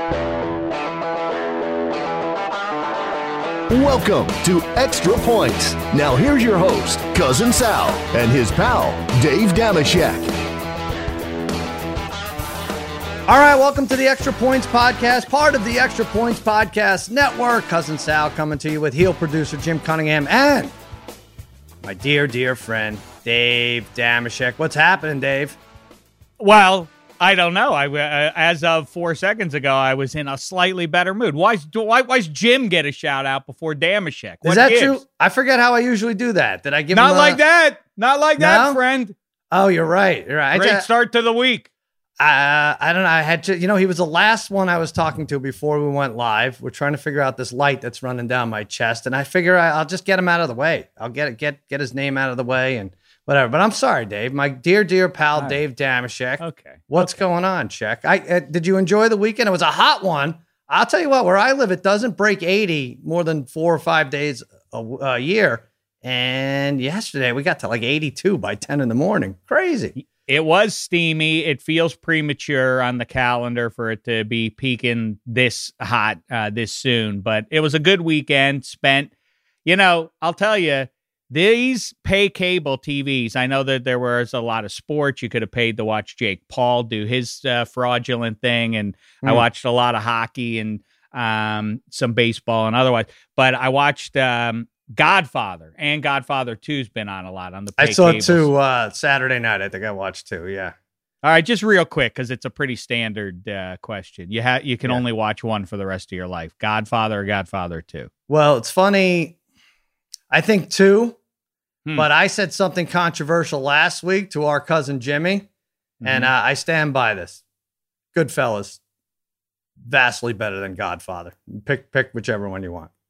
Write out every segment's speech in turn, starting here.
Welcome to Extra Points. Now here's your host, Cousin Sal, and his pal, Dave Damashek. All right, welcome to the Extra Points Podcast, part of the Extra Points Podcast Network. Cousin Sal coming to you with heel producer Jim Cunningham and my dear, dear friend, Dave Damashek. What's happening, Dave? Well, I don't know. As of 4 seconds ago, I was in a slightly better mood. Why's Jim get a shout out before Damashek? Is that true? I forget how I usually do that. Did I give Not him like that. Not like that, friend. Oh, you're right. You're right. Great start to the week. I don't know. I had to, he was the last one I was talking to before we went live. We're trying to figure out this light that's running down my chest, and I figure I'll just get him out of the way. I'll get his name out of the way and whatever. But I'm sorry, Dave. My dear, dear pal, Dave Damashek. Okay. What's going on, Check? Did you enjoy the weekend? It was a hot one. I'll tell you what, where I live, it doesn't break 80 more than 4 or 5 days a year. And yesterday we got to like 82 by 10 in the morning. Crazy. It was steamy. It feels premature on the calendar for it to be peaking this hot this soon. But it was a good weekend spent. I'll tell you, these pay cable TVs, I know that there was a lot of sports. You could have paid to watch Jake Paul do his fraudulent thing. And I watched a lot of hockey and some baseball and otherwise. But I watched Godfather, and Godfather 2's been on a lot on the pay I saw cables. 2 Saturday night. I think I watched 2, yeah. All right, just real quick, because it's a pretty standard question. You can only watch one for the rest of your life, Godfather or Godfather 2? Well, it's funny. I think 2, but I said something controversial last week to our cousin Jimmy, and I stand by this. Goodfellas, vastly better than Godfather. Pick whichever one you want.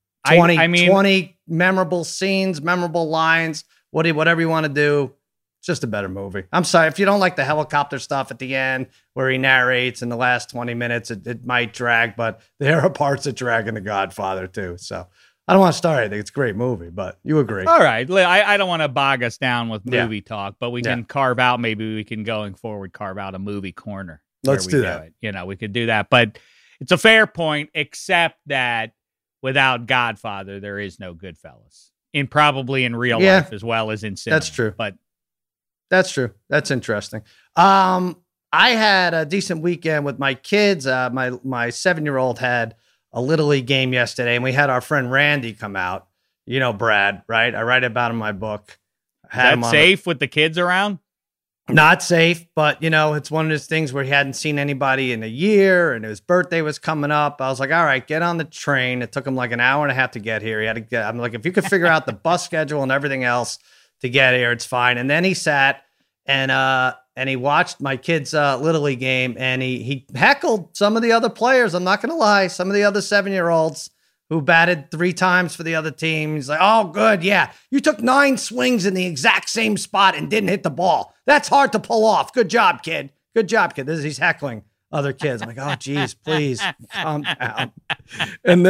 20 memorable scenes, memorable lines, whatever you want to do. It's just a better movie. I'm sorry. If you don't like the helicopter stuff at the end where he narrates in the last 20 minutes, it might drag, but there are parts that drag in The Godfather too. So I don't want to start anything. It's a great movie, but you agree. All right. I don't want to bog us down with movie talk, but we can maybe we can going forward, carve out a movie corner. Let's do that. We could do that, but it's a fair point, except that without Godfather, there is no Goodfellas. Probably in real life as well as in cinema. That's true. But that's true. That's interesting. I had a decent weekend with my kids. My 7-year-old had a Little League game yesterday, and we had our friend Randy come out. Brad, right? I write about him in my book. Is that safe with the kids around? Not safe, but it's one of those things where he hadn't seen anybody in a year, and his birthday was coming up. I was like, all right, get on the train. It took him like an hour and a half to get here. I'm like, if you could figure out the bus schedule and everything else to get here, it's fine. And then he sat and he watched my kids' Little League game, and he heckled some of the other players. I'm not going to lie. Some of the other 7-year-olds who batted 3 times for the other team. He's like, oh, good. Yeah. You took 9 swings in the exact same spot and didn't hit the ball. That's hard to pull off. Good job, kid. Good job, kid. He's heckling other kids. I'm like, oh, geez, please calm down. And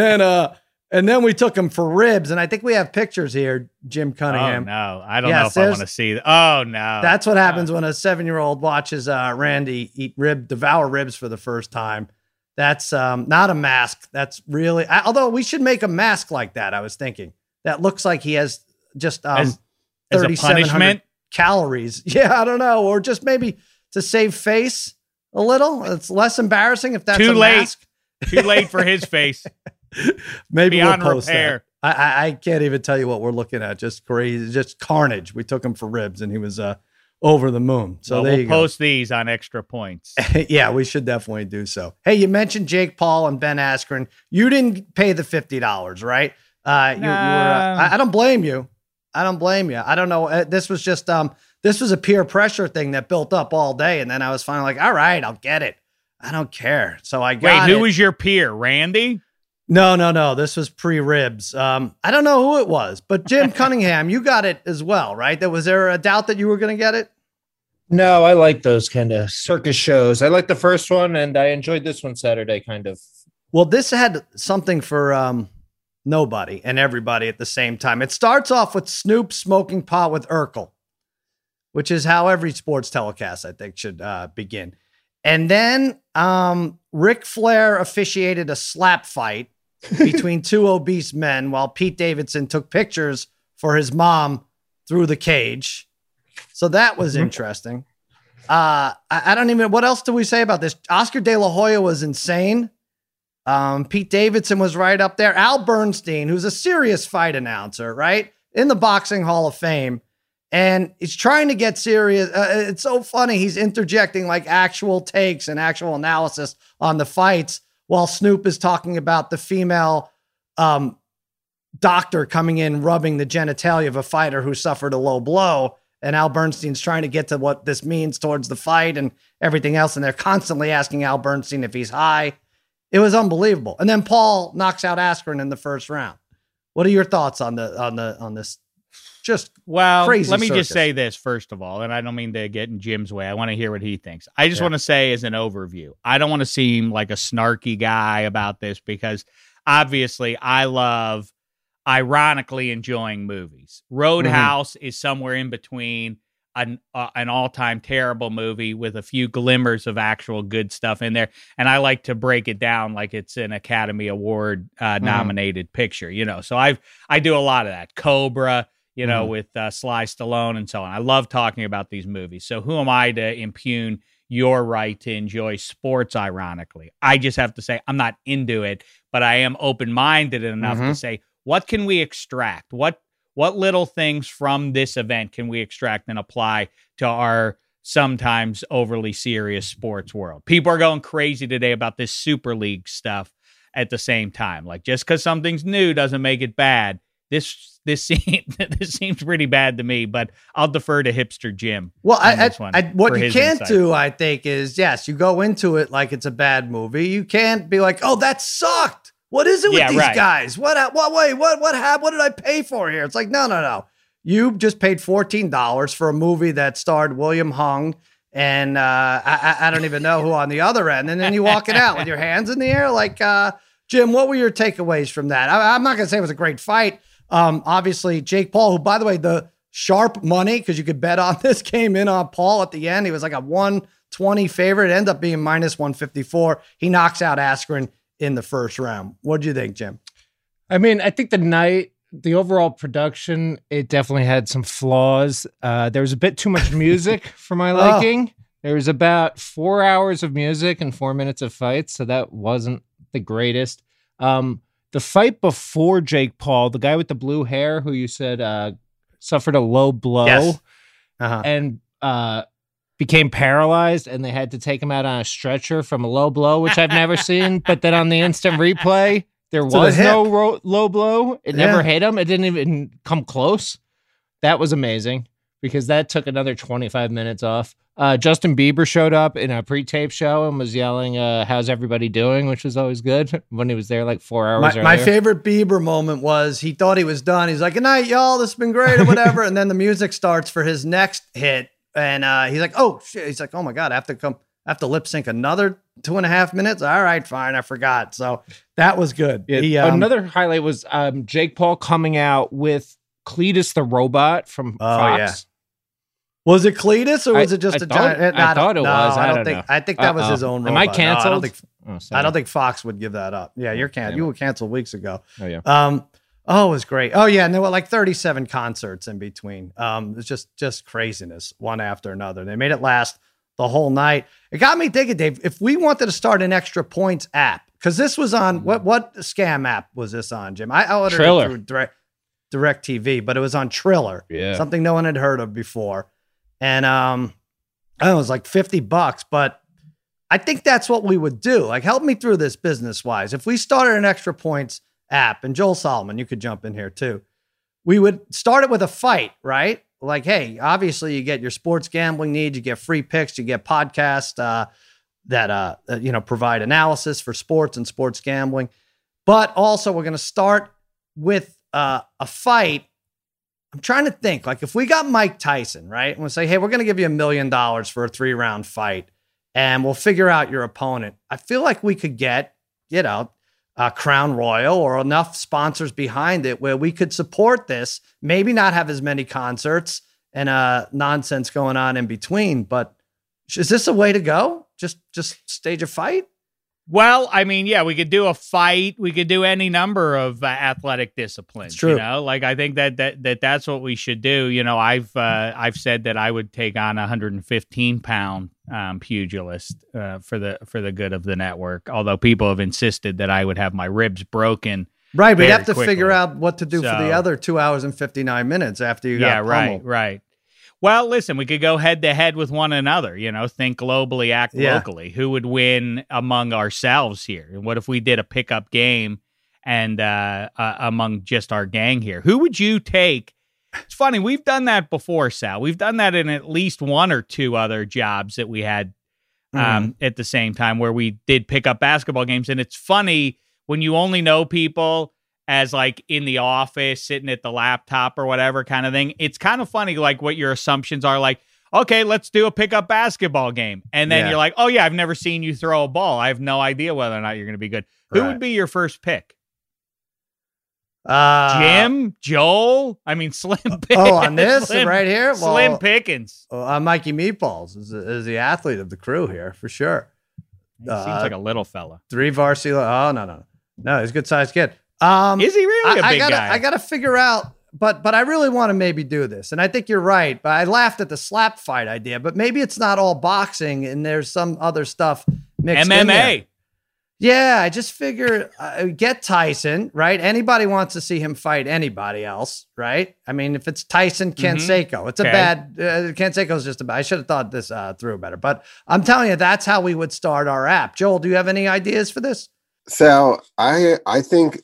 then we took him for ribs. And I think we have pictures here, Jim Cunningham. Oh, no. I don't know if I want to see that. Oh, no. That's what happens when a 7-year-old watches Randy devour ribs for the first time. That's not a mask. That's really, although we should make a mask like that. I was thinking that looks like he has just as a punishment calories. Yeah, I don't know, or just maybe to save face a little. It's less embarrassing if that's too late. Mask. Too late for his face. Maybe beyond we'll post repair. That. I can't even tell you what we're looking at. Just crazy, just carnage. We took him for ribs, and he was over the moon. So we'll post these on Extra Points. Yeah, we should definitely do so. Hey, you mentioned Jake Paul and Ben Askren. You didn't pay the $50, right? I don't blame you. I don't know. This was just this was a peer pressure thing that built up all day, and then I was finally like, all right, I'll get it. I don't care. So I got it. Wait, who was your peer? Randy? No. This was pre-ribs. I don't know who it was, but Jim Cunningham, you got it as well, right? Was there a doubt that you were going to get it? No, I like those kind of circus shows. I like the first one, and I enjoyed this one Saturday, kind of. Well, this had something for nobody and everybody at the same time. It starts off with Snoop smoking pot with Urkel, which is how every sports telecast, I think, should begin. And then Ric Flair officiated a slap fight between two obese men while Pete Davidson took pictures for his mom through the cage. So that was interesting. I don't even, what else do we say about this? Oscar De La Hoya was insane. Pete Davidson was right up there. Al Bernstein, who's a serious fight announcer, right? In the Boxing Hall of Fame. And he's trying to get serious. It's so funny. He's interjecting like actual takes and actual analysis on the fights while Snoop is talking about the female doctor coming in, rubbing the genitalia of a fighter who suffered a low blow. And Al Bernstein's trying to get to what this means towards the fight and everything else. And they're constantly asking Al Bernstein if he's high. It was unbelievable. And then Paul knocks out Askren in the first round. What are your thoughts on this? Just crazy let me circus. just say this first of all, and I don't mean to get in Jim's way. I want to hear what he thinks. I just want to say as an overview, I don't want to seem like a snarky guy about this because obviously I love ironically enjoying movies. Roadhouse is somewhere in between an all-time terrible movie with a few glimmers of actual good stuff in there. And I like to break it down like it's an Academy Award nominated picture, So I do a lot of that. Cobra, with Sly Stallone and so on. I love talking about these movies. So who am I to impugn your right to enjoy sports ironically? I just have to say I'm not into it, but I am open-minded enough to say, what can we extract? What little things from this event can we extract and apply to our sometimes overly serious sports world? People are going crazy today about this Super League stuff at the same time. Like, just because something's new doesn't make it bad. This seems pretty bad to me, but I'll defer to hipster Jim. Well, what you can't do, I think, is yes, you go into it like it's a bad movie. You can't be like, "Oh, that sucked. What is it with these guys? What did I pay for here?" It's like, no. You just paid $14 for a movie that starred William Hung and I don't even know who on the other end, and then you walk it out with your hands in the air. Like, Jim, what were your takeaways from that? I'm not gonna say it was a great fight. Obviously, Jake Paul, who, by the way, the sharp money, because you could bet on this, came in on Paul at the end. He was like a 120 favorite, ended up being minus 154. He knocks out Askren in the first round. What do you think, Jim? I mean, I think the overall production, it definitely had some flaws. There was a bit too much music for my liking. There was about 4 hours of music and 4 minutes of fights, so that wasn't the greatest. The fight before Jake Paul, the guy with the blue hair who you said suffered a low blow and became paralyzed, and they had to take him out on a stretcher from a low blow, which I've never seen. But then on the instant replay, there was no low blow. It never hit him. It didn't even come close. That was amazing because that took another 25 minutes off. Justin Bieber showed up in a pre-tape show and was yelling, "How's everybody doing?" which was always good when he was there like 4 hours earlier. My favorite Bieber moment was he thought he was done. He's like, "Good night, y'all. This has been great," or whatever. And then the music starts for his next hit. And he's like, "Oh, shit." He's like, "Oh, my God, I have to lip sync another 2.5 minutes. All right, fine. I forgot." So that was good. Another highlight was Jake Paul coming out with Cletus the Robot from Fox. Yeah. Was it Cletus or was it just giant? I thought it was. I don't know. I think that was his own robot. Am I canceled? I don't think Fox would give that up. Yeah, you're canceled. You were canceled weeks ago. Oh, yeah. It was great. Oh, yeah. And there were like 37 concerts in between. It's just craziness, one after another. They made it last the whole night. It got me thinking, Dave, if we wanted to start an Extra Points app, because this was on, what scam app was this on, Jim? I ordered Triller. it through Direct TV, but it was on Triller. Yeah. Something no one had heard of before. And it was like $50, but I think that's what we would do. Like, help me through this business-wise. If we started an Extra Points app, and Joel Solomon, you could jump in here too, we would start it with a fight, right? Like, hey, obviously you get your sports gambling needs, you get free picks, you get podcasts that provide analysis for sports and sports gambling. But also we're going to start with a fight. I'm trying to think, like, if we got Mike Tyson, right? And we'll say, hey, we're going to give you $1 million for a 3-round fight and we'll figure out your opponent. I feel like we could get, Crown Royal or enough sponsors behind it where we could support this, maybe not have as many concerts and nonsense going on in between. But is this a way to go? Just stage a fight? Well, I mean, yeah, we could do a fight. We could do any number of athletic disciplines. It's true. You know, like I think that's what we should do. You know, I've said that I would take on a 115-pound pugilist for the good of the network. Although people have insisted that I would have my ribs broken. Right, we'd very have to quickly. figure out what to do for the So- other 2 hours and 59 minutes after you got pummeled. Right. Well, listen, we could go head to head with one another, you know, think globally, act Yeah. locally. Who would win among ourselves here? And what if we did a pickup game and among just our gang here? Who would you take? It's funny, we've done that before, Sal. We've done that in at least one or two other jobs that we had at the same time where we did pick up basketball games. And it's funny when you only know people as like in the office, sitting at the laptop or whatever kind of thing. It's kind of funny, like what your assumptions are, like, okay, let's do a pickup basketball game. And then Yeah. you're like, oh yeah, I've never seen you throw a ball. I have no idea whether or not you're going to be good. Who Right. would be your first pick? Jim? Joel? I mean, Slim Pickens. Oh, on this Slim- right here? Slim Well, Pickens. Mikey Meatballs is the athlete of the crew here for sure. He seems like a little fella. 3 varsity. Oh, no. He's a good sized kid. Is he really a big guy? I gotta figure out, but I really want to maybe do this. And I think you're right, but I laughed at the slap fight idea, but maybe it's not all boxing and there's some other stuff mixed in there. MMA. Yeah, I just figure get Tyson, right? Anybody wants to see him fight anybody else, right? I mean, if it's Tyson Canseco, it's a Okay. bad, Canseco's just a bad, I should have thought this through better, but I'm telling you, that's how we would start our app. Joel, do you have any ideas for this? Sal, I think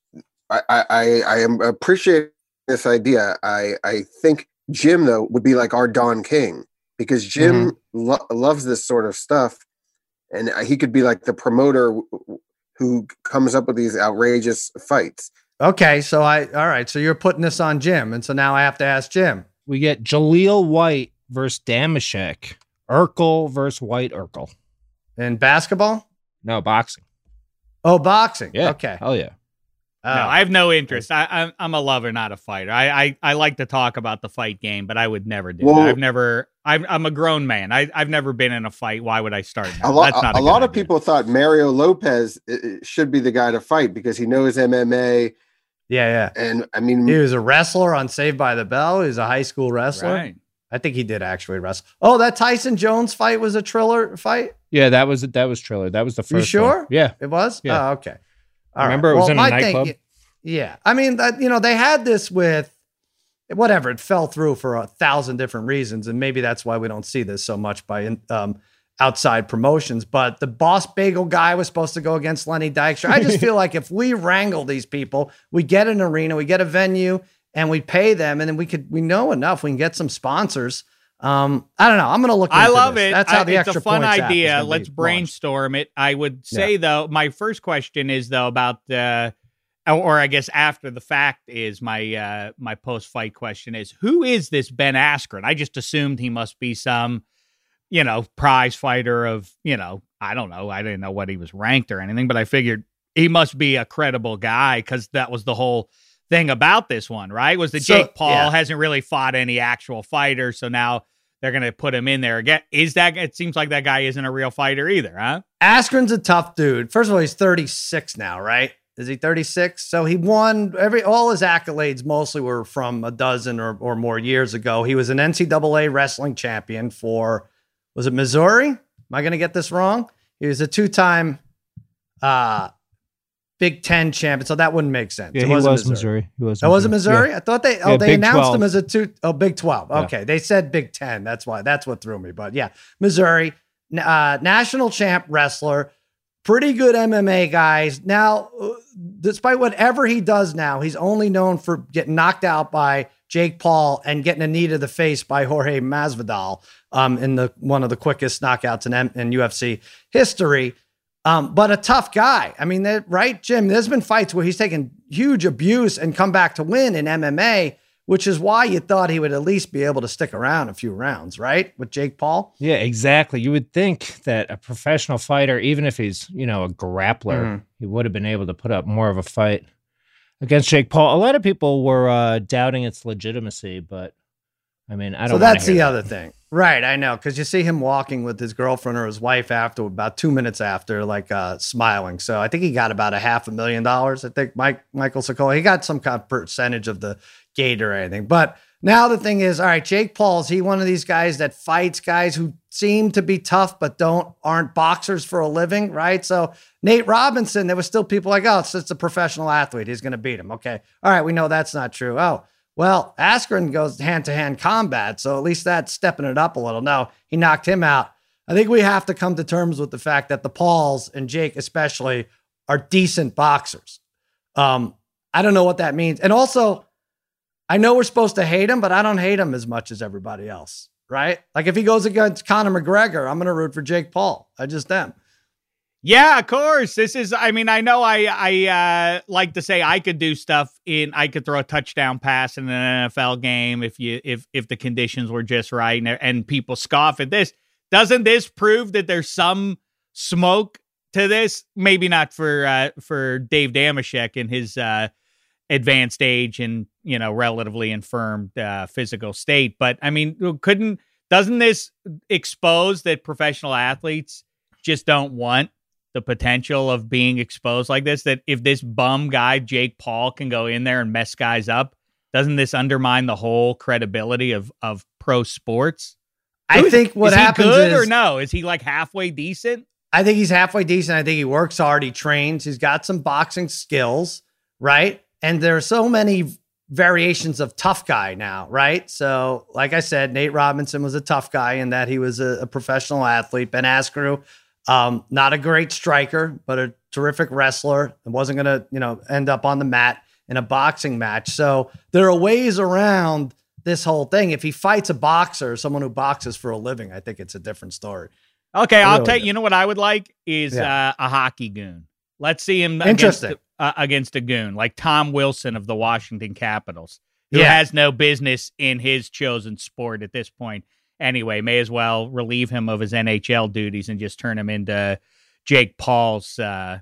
I am appreciating this idea. I think Jim though would be like our Don King because Jim loves this sort of stuff, and he could be like the promoter who comes up with these outrageous fights. Okay, all right, so you're putting this on Jim, and so now I have to ask Jim. We get Jaleel White versus Damashek. Urkel versus White Urkel. In basketball? No, boxing. Oh, boxing. Yeah. Okay. Hell yeah. No, I have no interest. I'm a lover, not a fighter. I like to talk about the fight game, but I would never do Well- that. I'm a grown man. I've never been in a fight. Why would I start now? A lot, That's not a lot of idea. people thought Mario Lopez should be the guy to fight because he knows MMA, Yeah. and I mean, He was a wrestler on Saved by the Bell. He was a high school wrestler. Right. I think he did actually wrestle. Oh, that Tyson Jones fight was a Triller fight? Yeah, that was Triller. That was the first. You sure? one. Yeah. It was? Yeah. Oh, okay. All Remember right. it was in a my nightclub? Yeah. I mean, they had this with whatever. It fell through for 1,000 different reasons. And maybe that's why we don't see this so much by outside promotions. But the Boss Bagel guy was supposed to go against Lenny Dykstra. I just feel like if we wrangle these people, we get an arena, we get a venue, and we pay them, and then we know enough. We can get some sponsors. I don't know. I'm going to look into I love this. it. That's how the It's extra a fun points app is idea. gonna be Let's launched. brainstorm it. I would say though, my first question is though about or I guess after the fact is my my post fight question is, who is this Ben Askren? I just assumed he must be some, prize fighter of, I don't know. I didn't know what he was ranked or anything, but I figured he must be a credible guy because that was the whole thing about this one, right? Was that Jake Paul hasn't really fought any actual fighters, so now they're going to put him in there again. It seems like that guy isn't a real fighter either, huh? Askren's a tough dude. First of all, he's 36 now, right? Is he 36? So he won all his accolades mostly were from a dozen or more years ago. He was an NCAA wrestling champion for, was it Missouri? Am I going to get this wrong? He was a 2-time Big Ten champion, so that wouldn't make sense. Yeah, It he wasn't was Missouri. He was. That wasn't Missouri. Missouri? I thought they Yeah, they Big announced 12. him as a Big 12. Okay. They said Big 10. That's what threw me. But yeah, Missouri, national champ wrestler, pretty good MMA guys. Now, despite whatever he does now, he's only known for getting knocked out by Jake Paul and getting a knee to the face by Jorge Masvidal in one of the quickest knockouts in UFC history. But a tough guy. I mean, right, Jim? There's been fights where he's taken huge abuse and come back to win in MMA, which is why you thought he would at least be able to stick around a few rounds, right? With Jake Paul. Yeah, exactly. You would think that a professional fighter, even if he's, a grappler, he would have been able to put up more of a fight against Jake Paul. A lot of people were doubting its legitimacy, but I mean, I don't. So that's the other thing, right? I know, because you see him walking with his girlfriend or his wife after, about 2 minutes after, like smiling. So I think he got about $500,000. I think Michael Sikola, he got some kind of percentage of the gate or anything. But now the thing is, all right, Jake Paul's he one of these guys that fights guys who seem to be tough but aren't boxers for a living, right? So Nate Robinson, there was still people like, oh, it's just a professional athlete, he's going to beat him. Okay, all right, we know that's not true. Oh. Well, Askren goes hand-to-hand combat, so at least that's stepping it up a little. No, he knocked him out. I think we have to come to terms with the fact that the Pauls, and Jake especially, are decent boxers. I don't know what that means. And also, I know we're supposed to hate him, but I don't hate him as much as everybody else, right? Like if he goes against Conor McGregor, I'm going to root for Jake Paul. I just am. Yeah, of course. I know I like to say I could do stuff I could throw a touchdown pass in an NFL game if the conditions were just right and people scoff at this. Doesn't this prove that there's some smoke to this? Maybe not for Dave Dameshek in his advanced age and, relatively infirmed physical state. But I mean, doesn't this expose that professional athletes just don't want the potential of being exposed like this, that if this bum guy, Jake Paul, can go in there and mess guys up, doesn't this undermine the whole credibility of pro sports? I think what happens is, good is, or no? Is he like halfway decent? I think he's halfway decent. I think he works hard. He trains. He's got some boxing skills, right? And there are so many variations of tough guy now, right? So like I said, Nate Robinson was a tough guy in that he was a professional athlete. Ben Askren, not a great striker, but a terrific wrestler, and wasn't going to, end up on the mat in a boxing match. So there are ways around this whole thing. If he fights a boxer, someone who boxes for a living, I think it's a different story. Okay, I'll tell you. You know what I would like is a hockey goon. Let's see him against a goon like Tom Wilson of the Washington Capitals, who has no business in his chosen sport at this point. Anyway, may as well relieve him of his NHL duties and just turn him into Jake Paul's, foe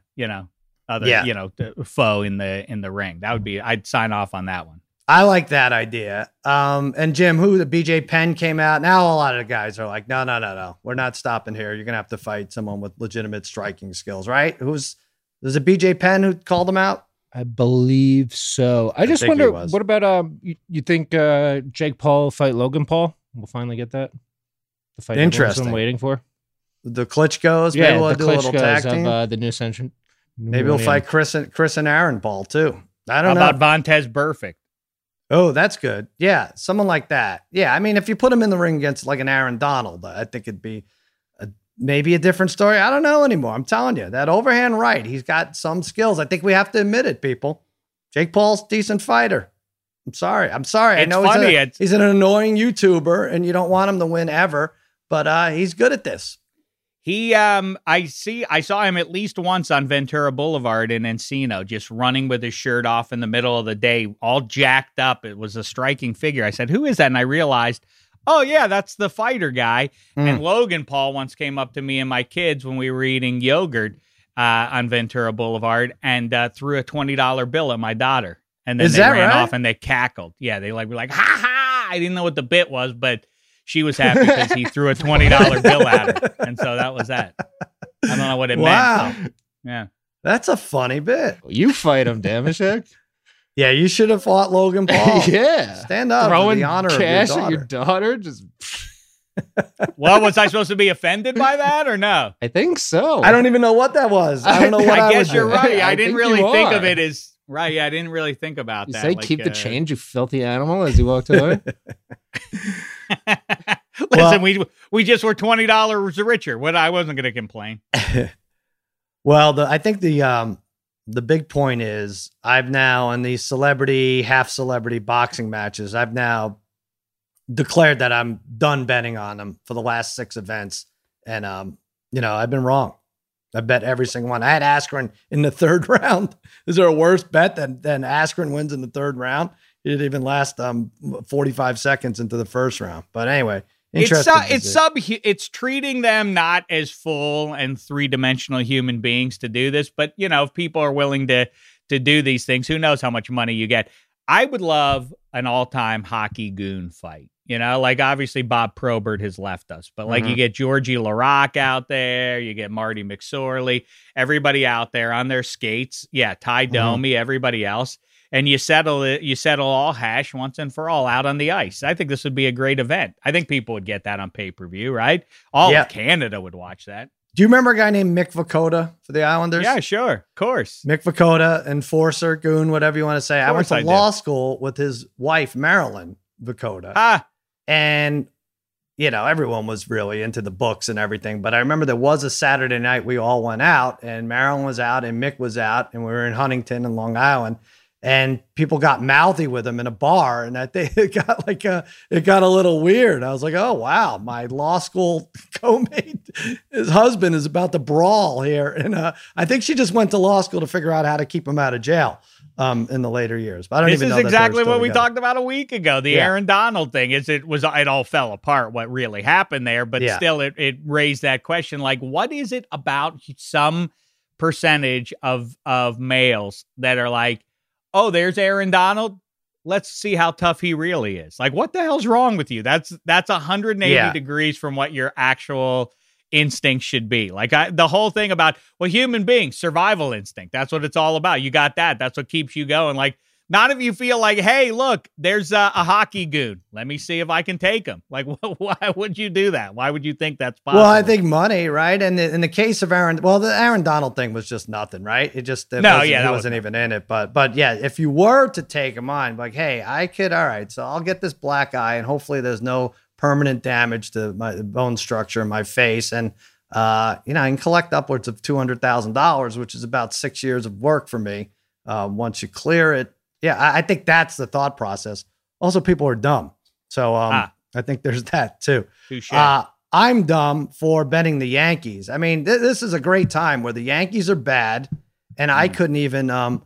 in the ring. That would be, I'd sign off on that one. I like that idea. And Jim, the BJ Penn came out. Now a lot of the guys are like, no. We're not stopping here. You're going to have to fight someone with legitimate striking skills, right? Was it BJ Penn who called him out? I believe so. I just wonder, what about, you think Jake Paul will fight Logan Paul? We'll finally get that. The fight everyone's been waiting for. The Klitschko's. Maybe we'll do a little tag team. Of the new century. Maybe we'll fight Chris and Aaron Paul too. I don't know. How about Vontaze Burfict? Oh, that's good. Yeah, someone like that. Yeah, I mean, if you put him in the ring against like an Aaron Donald, I think it'd be maybe a different story. I don't know anymore. I'm telling you, that overhand right, he's got some skills. I think we have to admit it, people. Jake Paul's a decent fighter. I'm sorry. I know he's an annoying YouTuber and you don't want him to win ever, but he's good at this. I saw him at least once on Ventura Boulevard in Encino, just running with his shirt off in the middle of the day, all jacked up. It was a striking figure. I said, who is that? And I realized, oh yeah, that's the fighter guy. And Logan Paul once came up to me and my kids when we were eating yogurt on Ventura Boulevard and threw a $20 bill at my daughter. And then they ran off and they cackled. Yeah, they were like, ha ha! I didn't know what the bit was, but she was happy because he threw a $20 bill at her. And so that was that. I don't know what it meant. So, yeah. That's a funny bit. You fight him, Dameshek. Yeah, you should have fought Logan Paul. Yeah. Stand up. Throwing the honor cash of at your daughter. Just. Well, was I supposed to be offended by that or no? I think so. I don't even know what that was. I don't know what I guess you're do. right. I didn't really think of it as... Right, yeah, I didn't really think about that. Say, keep the change, you filthy animal, as he walked away. Listen, we just were $20 richer. I wasn't going to complain. Well, I think the big point is I've now, in these half celebrity boxing matches, I've now declared that I'm done betting on them for the last 6 events. And, I've been wrong. I bet every single one. I had Askren in the 3rd round. Is there a worse bet than Askren wins in the 3rd round? It didn't even last 45 seconds into the 1st round. But anyway, it's treating them not as full and 3-dimensional human beings to do this. But if people are willing to do these things, who knows how much money you get? I would love an all-time hockey goon fight. Like obviously Bob Probert has left us, but like you get Georgie Larac out there, you get Marty McSorley, everybody out there on their skates. Yeah, Ty Domi, everybody else. And you settle all hash once and for all out on the ice. I think this would be a great event. I think people would get that on pay-per-view, right? All of Canada would watch that. Do you remember a guy named Mick Vukota for the Islanders? Yeah, sure. Of course. Mick Vukota, enforcer, goon, whatever you want to say. I went to law school with his wife, Marilyn Vukota. And, everyone was really into the books and everything. But I remember there was a Saturday night we all went out, and Marilyn was out and Mick was out, and we were in Huntington and Long Island. And people got mouthy with him in a bar, and I think it got a little weird. I was like, "Oh wow, my law school co-mate, his husband is about to brawl here." And I think she just went to law school to figure out how to keep him out of jail in the later years. But I don't even know. This is exactly what we talked about a week ago. The Aaron Donald thing it all fell apart. What really happened there, but still, it raised that question: like, what is it about some percentage of males that are like, oh, there's Aaron Donald. Let's see how tough he really is. Like, what the hell's wrong with you? That's 180 degrees from what your actual instinct should be. Like the whole thing about, well, human beings, survival instinct. That's what it's all about. You got that. That's what keeps you going. Like, not if you feel like, hey, look, there's a hockey goon. Let me see if I can take him. Like, why would you do that? Why would you think that's possible? Well, I think money, right? And in the case of the Aaron Donald thing was just nothing, right? He wasn't even in it. But yeah, if you were to take him on, like, hey, all right, so I'll get this black eye, and hopefully there's no permanent damage to my bone structure in my face. And, I can collect upwards of $200,000, which is about 6 years of work for me once you clear it. Yeah, I think that's the thought process. Also, people are dumb. So I think there's that too. I'm dumb for betting the Yankees. I mean, this is a great time where the Yankees are bad, and I couldn't even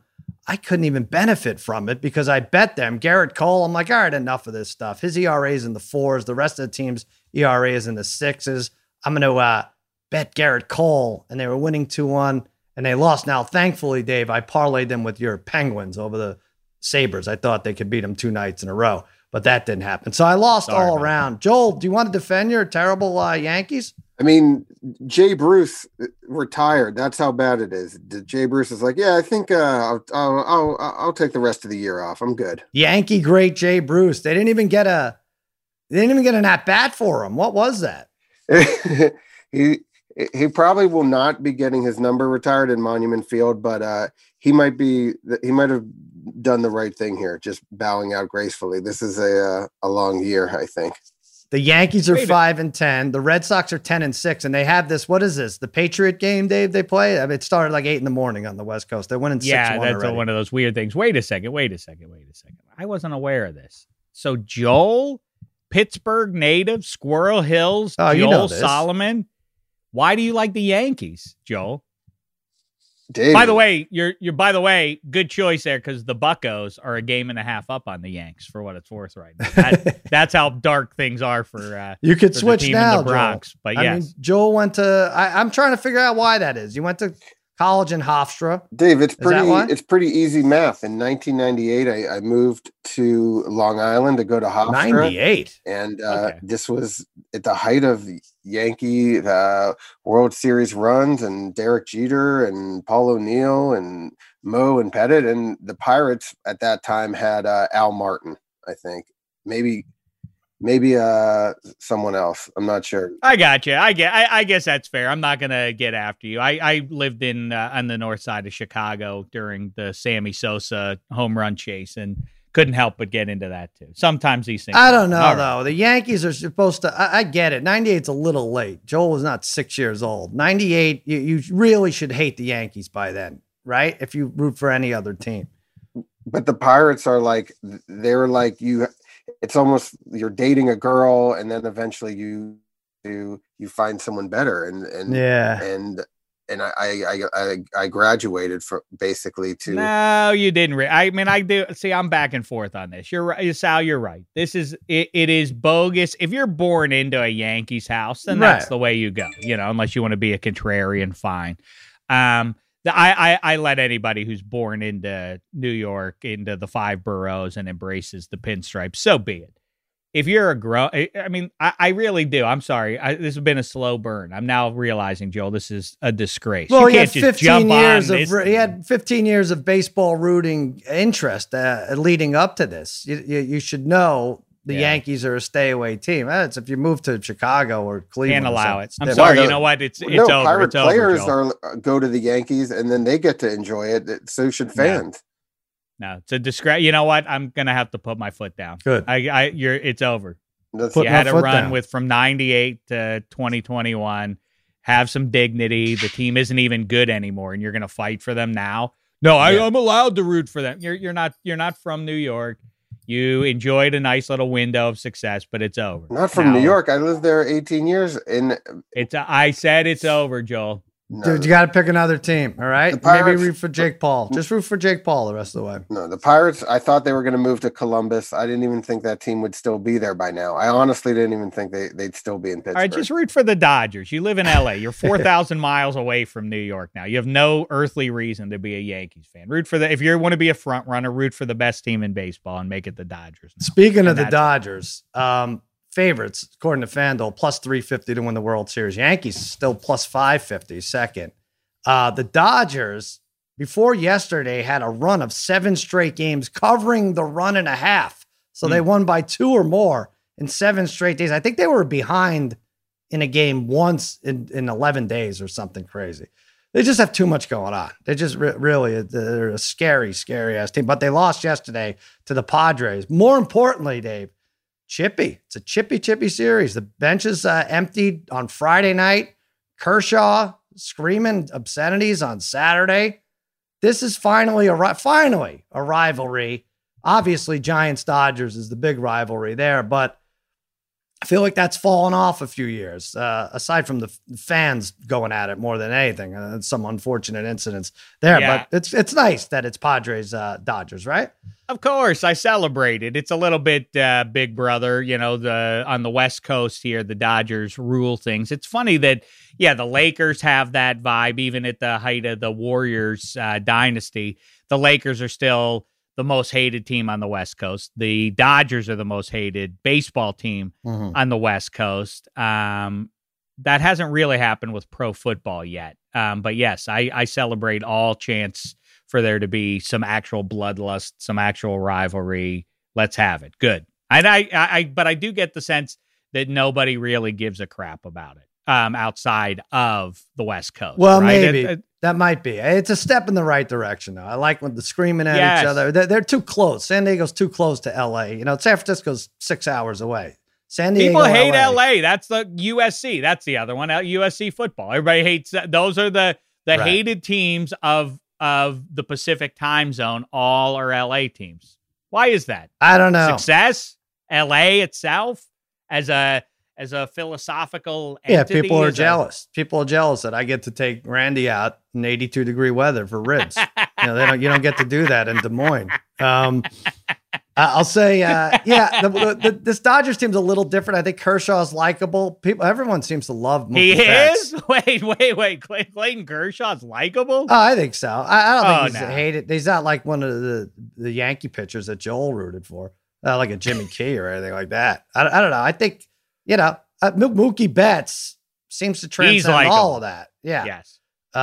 benefit from it because I bet them. Garrett Cole, I'm like, all right, enough of this stuff. His ERA is in the 4s. The rest of the team's ERA is in the 6s. I'm going to bet Garrett Cole, and they were winning 2-1, and they lost. Now, thankfully, Dave, I parlayed them with your Penguins over the Sabres. I thought they could beat them 2 nights in a row, but that didn't happen. So I lost all around. Joel, do you want to defend your terrible Yankees? I mean, Jay Bruce retired. That's how bad it is. Jay Bruce is like, yeah, I think I'll take the rest of the year off. I'm good. Yankee great Jay Bruce. They didn't even get an at bat for him. What was that? He probably will not be getting his number retired in Monument Field, but he might have done the right thing here, just bowing out gracefully. This is a long year, I think. The Yankees are 5-10. The Red Sox are 10-6, and they have this. What is this? The Patriot game, Dave? They play. I mean, it started like 8 a.m. on the West Coast. They're winning 6-1. Yeah, that's already. One of those weird things. Wait a second. I wasn't aware of this. So Joel, Pittsburgh native, Squirrel Hills, Joel Solomon. Why do you like the Yankees, Joel? Dave. By the way, good choice there because the Buccos are a game and a half up on the Yanks for what it's worth right now. That's how dark things are for you could for switch the team now, in the Bronx. Joel. But yes. I mean, Joel went to. I'm trying to figure out why that is. You went to college in Hofstra. Dave, it's pretty easy math. In 1998, I moved to Long Island to go to Hofstra. 98, and this was at the height of Yankee World Series runs, and Derek Jeter and Paul O'Neill and Mo and Pettit, and the Pirates at that time had Al Martin. I think maybe someone else. I'm not sure. I got you. I guess that's fair. I'm not gonna get after you. I lived on the north side of Chicago during the Sammy Sosa home run chase and couldn't help but get into that too. Sometimes these things. I don't know though. The Yankees are supposed to. I get it. 98's a little late. Joel was not 6 years old. 98. You really should hate the Yankees by then, right? If you root for any other team. But the Pirates are they're like you. It's almost you're dating a girl, and then eventually you find someone better, and I graduated for basically to. No, you didn't. I mean, I do. See, I'm back and forth on this. You're right, Sal. You're right. This is it is bogus. If you're born into a Yankees house, then that's the way you go. Unless you want to be a contrarian, fine. I let anybody who's born into New York, into the 5 boroughs, and embraces the pinstripes. So be it. if you're a grown, I mean, I really do. I'm sorry. This has been a slow burn. I'm now realizing, Joel, this is a disgrace. Well, you can't just jump on this. He had 15 years of baseball rooting interest leading up to this. You should know the Yankees are a stay away team. It's if you move to Chicago or Cleveland. Can't allow it. I'm different. sorry. You know what? It's over. Pirate It's over, players Joel. go to the Yankees and then they get to enjoy it. So should fans. No, it's a disgrace. You know what? I'm gonna have to put my foot down. Good. It's over. That's You had a run with from 98 to 2021. Have some dignity. The team isn't even good anymore, and you're gonna fight for them now. No, I'm allowed to root for them. You're not from New York. You enjoyed a nice little window of success, but it's over. Not from New York. I lived there 18 years. I said it's over, Joel. No. Dude, you got to pick another team, all right? Pirates- Maybe root for Jake Paul. Just root for Jake Paul the rest of the way. No, the Pirates, I thought they were going to move to Columbus. I didn't even think that team would still be there by now. I honestly didn't even think they'd still be in Pittsburgh. All right, just root for the Dodgers. You live in L.A. You're 4,000 miles away from New York now. You have no earthly reason to be a Yankees fan. Root for if you want to be a front runner, root for the best team in baseball and make it the Dodgers. Now. Speaking of the Dodgers, favorites, according to FanDuel, plus 350 to win the World Series. Yankees still plus 550, second. The Dodgers, before yesterday, had a run of 7 straight games covering the run and a half. So they won by 2 or more in 7 straight days. I think they were behind in a game once in 11 days or something crazy. They just have too much going on. They just really, they're a scary, scary ass team. But they lost yesterday to the Padres. More importantly, Dave, chippy. It's a chippy series. The benches emptied on Friday night. Kershaw screaming obscenities on Saturday. This is finally a rivalry. Obviously, Giants-Dodgers is the big rivalry there, but I feel like that's fallen off a few years, aside from the fans going at it more than anything. And some unfortunate incidents there, but it's nice that it's Padres-Dodgers, right? Of course, I celebrate it. It's a little bit Big Brother, on the West Coast here, the Dodgers rule things. It's funny that, the Lakers have that vibe, even at the height of the Warriors dynasty. The Lakers are still the most hated team on the West Coast. The Dodgers are the most hated baseball team on the West Coast. That hasn't really happened with pro football yet. But yes, I celebrate all chance for there to be some actual bloodlust, some actual rivalry. Let's have it. Good. And but I do get the sense that nobody really gives a crap about it outside of the West Coast. Well, right? maybe. That might be. It's a step in the right direction, though. I like when the screaming at each other. They're too close. San Diego's too close to L.A. San Francisco's 6 hours away. San Diego, people hate LA. L.A. That's the USC. That's the other one. USC football. Everybody hates that. Those are the hated teams of the Pacific time zone. All are L.A. teams. Why is that? I don't know. Success? L.A. itself as a philosophical entity? Yeah, people are jealous. People are jealous that I get to take Randy out in 82-degree weather for ribs. You don't get to do that in Des Moines. I'll say, this Dodgers team's a little different. I think Kershaw's likable. Everyone seems to love Mookie Betts. Wait. Clayton Kershaw's likable? Oh, I think so. I don't think he's hated. He's not like one of the Yankee pitchers that Joel rooted for, like a Jimmy Key or anything like that. I don't know. I think, Mookie Betts seems to transcend all of that. Yeah. Yes.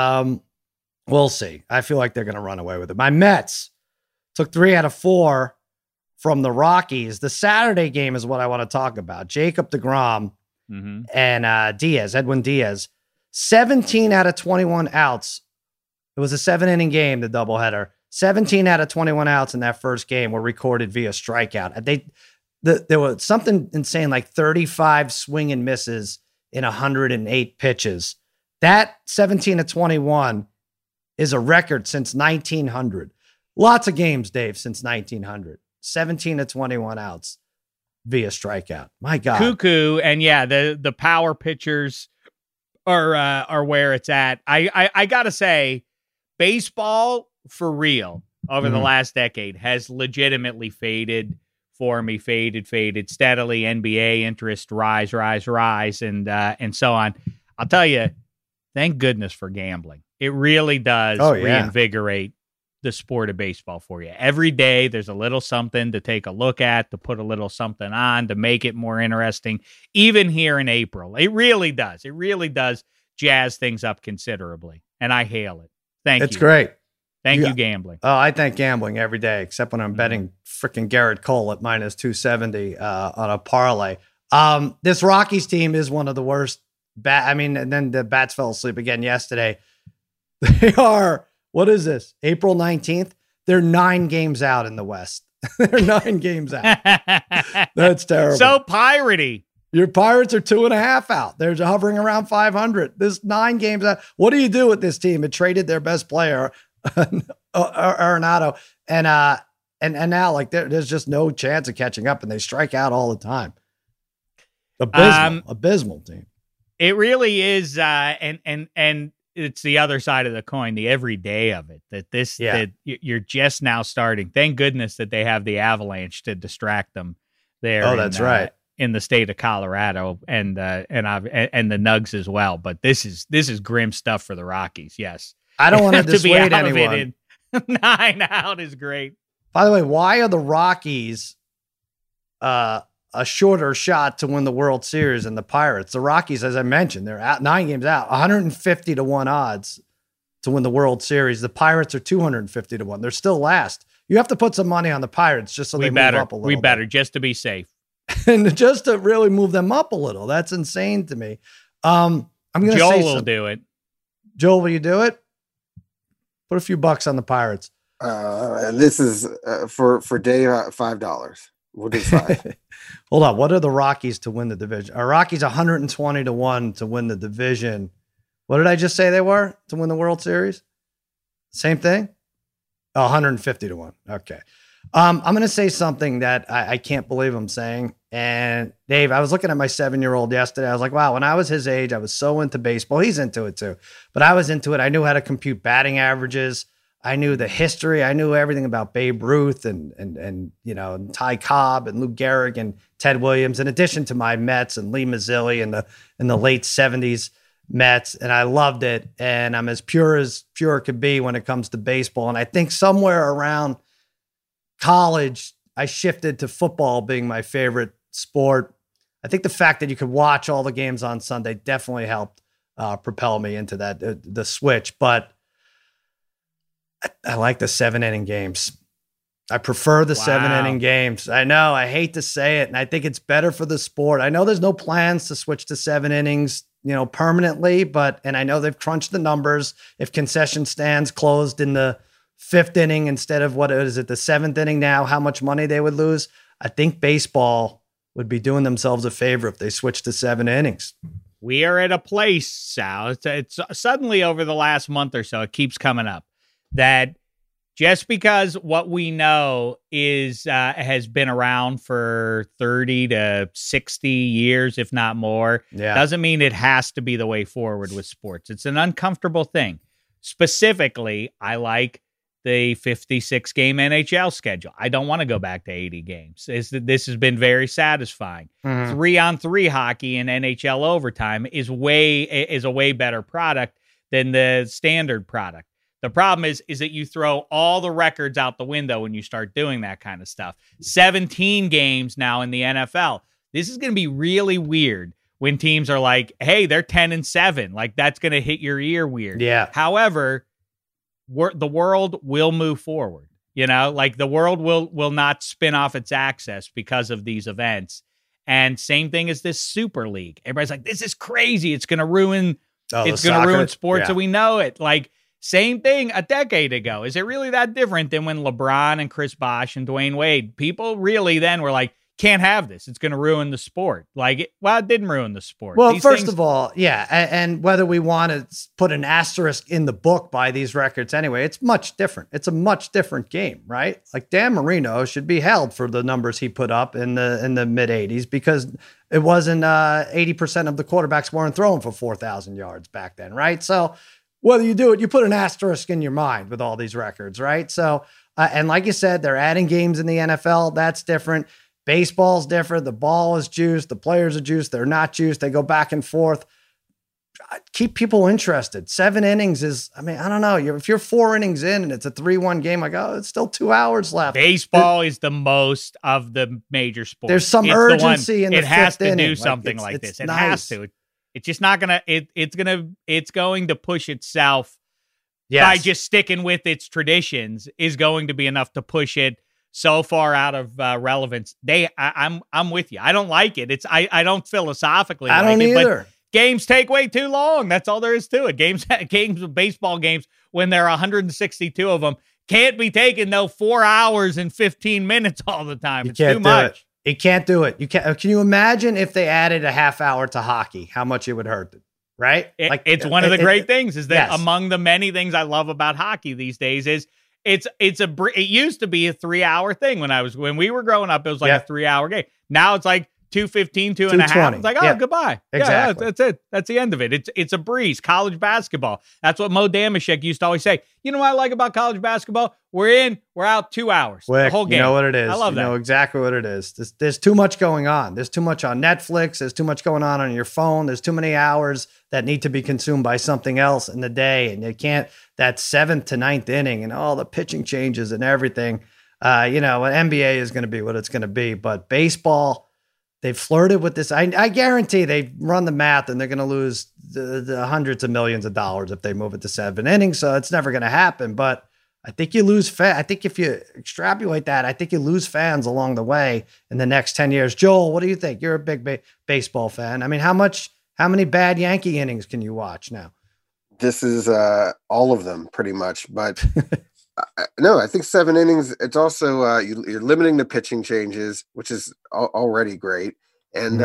We'll see. I feel like they're going to run away with it. My Mets took 3 out of 4 from the Rockies. The Saturday game is what I want to talk about. Jacob deGrom and Edwin Diaz, 17 out of 21 outs. It was a 7-inning game, the doubleheader. 17 out of 21 outs in that first game were recorded via strikeout. There was something insane, like 35 swing and misses in 108 pitches. That 17 to 21 is a record since 1900. Lots of games, Dave, since 1900. 17 to 21 outs via strikeout. My God. Cuckoo. And the power pitchers are where it's at. I got to say, baseball for real over the last decade has legitimately faded for me, faded steadily. NBA interest rise, and so on. I'll tell you, thank goodness for gambling. It really does reinvigorate the sport of baseball for you. Every day there's a little something to take a look at, to put a little something on, to make it more interesting, even here in April. It really does. It really does jazz things up considerably, and I hail it. Thank you. It's great. Thank you, gambling. Oh, I thank gambling every day, except when I'm betting freaking Garrett Cole at minus 270 on a parlay. This Rockies team is one of the worst. And then the bats fell asleep again yesterday. They are, what is this? April 19th? They're 9 games out in the West. They're 9 games out. That's terrible. So piratey. Your Pirates are 2.5 out. They're hovering around 500. This 9 games out. What do you do with this team? It traded their best player, Arenado, and now like there's just no chance of catching up, and they strike out all the time. Abysmal team. It really is, and it's the other side of the coin, the everyday of it. That you're just now starting. Thank goodness that they have the Avalanche to distract them there. Oh, that's right. In the state of Colorado and the Nugs as well. But this is grim stuff for the Rockies. Yes, I don't want to dissuade anyone. 9 out is great. By the way, why are the Rockies a shorter shot to win the World Series than the Pirates? The Rockies, as I mentioned, they're out 9 games out, 150-1 odds to win the World Series. The Pirates are 250-1. They're still last. You have to put some money on the Pirates just so they move up a little. We better just to be safe. And just to really move them up a little. That's insane to me. I'm going to say Joel will do it. Joel, will you do it? Put a few bucks on the Pirates. This is for Dave, $5. We'll do 5. Hold on. What are the Rockies to win the division? Are Rockies 120-1 to win the division? What did I just say they were to win the World Series? Same thing? 150-1. Okay. I'm going to say something that I can't believe I'm saying. And Dave, I was looking at my 7-year-old yesterday. I was like, wow, when I was his age, I was so into baseball. He's into it too, but I was into it. I knew how to compute batting averages. I knew the history. I knew everything about Babe Ruth and Ty Cobb and Lou Gehrig and Ted Williams, in addition to my Mets and Lee Mazzilli in the late 70s Mets. And I loved it. And I'm as pure could be when it comes to baseball. And I think somewhere around college, I shifted to football being my favorite sport. I think the fact that you could watch all the games on Sunday definitely helped propel me into that, the switch. But I like the 7-inning games. I prefer the 7-inning games. I know, I hate to say it, and I think it's better for the sport. I know there's no plans to switch to 7 innings, permanently, and I know they've crunched the numbers. If concession stands closed in the 5th inning instead of the 7th inning now, how much money they would lose. I think baseball would be doing themselves a favor if they switched to 7 innings. We are at a place, Sal. It's suddenly over the last month or so, it keeps coming up that just because what we know is has been around for 30 to 60 years, if not more, doesn't mean it has to be the way forward with sports. It's an uncomfortable thing. Specifically, I like the 56-game NHL schedule. I don't want to go back to 80 games. This has been very satisfying. 3-on-3 hockey in NHL overtime is a way better product than the standard product. The problem is that you throw all the records out the window when you start doing that kind of stuff. 17 games now in the NFL. This is going to be really weird when teams are like, hey, they're 10-7. Like, that's going to hit your ear weird. Yeah. However, the world will move forward. Like the world will not spin off its axis because of these events. And same thing as this Super League. Everybody's like, this is crazy. It's going to ruin sports and we know it. Like, same thing a decade ago. Is it really that different than when LeBron and Chris Bosh and Dwayne Wade, people really then were like, can't have this. It's going to ruin the sport. It didn't ruin the sport. Well, first of all, yeah. And whether we want to put an asterisk in the book by these records anyway, it's much different. It's a much different game, right? Like Dan Marino should be held for the numbers he put up in the mid 80s because it wasn't 80% of the quarterbacks weren't throwing for 4,000 yards back then, right? So whether you do it, you put an asterisk in your mind with all these records, right? So, and like you said, they're adding games in the NFL. That's different. Baseball's different. The ball is juiced. The players are juiced. They're not juiced. They go back and forth. keep people interested. 7 innings is, I mean, I don't know. If you're 4 innings in and it's a 3-1 game, like, oh, it's still 2 hours left. Baseball is the most of the major sports. There's some urgency in the 5th inning. It has to do something like this. It nice. has to. It's just not gonna. It's going to push itself. Yes. By just sticking with its traditions is going to be enough to push it so far out of relevance. I'm with you. I don't like it. I don't philosophically. I don't either. But games take way too long. That's all there is to it. Games, baseball games, when there are 162 of them, can't be taken 4 hours and 15 minutes all the time. It's too much. It can't do it. You can't. Can you imagine if they added a half hour to hockey? How much it would hurt them? Right? It's one of the great things is that among the many things I love about hockey these days is it used to be a 3-hour thing when we were growing up. It was like a 3-hour game. Now it's like 2:15, 2.5. It's like, oh, goodbye. Exactly. Yeah, that's it. That's the end of it. It's a breeze. College basketball. That's what Mo Damashek used to always say. You know what I like about college basketball? We're out 2 hours. Quick, the whole game. You know what it is. I love that. You know exactly what it is. There's too much going on. There's too much on Netflix. There's too much going on your phone. There's too many hours that need to be consumed by something else in the day. And you can't, that 7th to 9th inning and all the pitching changes and everything. NBA is going to be what it's going to be. But baseball, they've flirted with this. I guarantee they've run the math and they're going to lose the hundreds of millions of dollars if they move it to 7 innings. So it's never going to happen. But I think you lose I think if you extrapolate that, I think you lose fans along the way in the next 10 years. Joel, what do you think? You're a big baseball fan. I mean, how many bad Yankee innings can you watch now? This is all of them pretty much. But no, I think 7 innings. It's also you're limiting the pitching changes, which is already great. And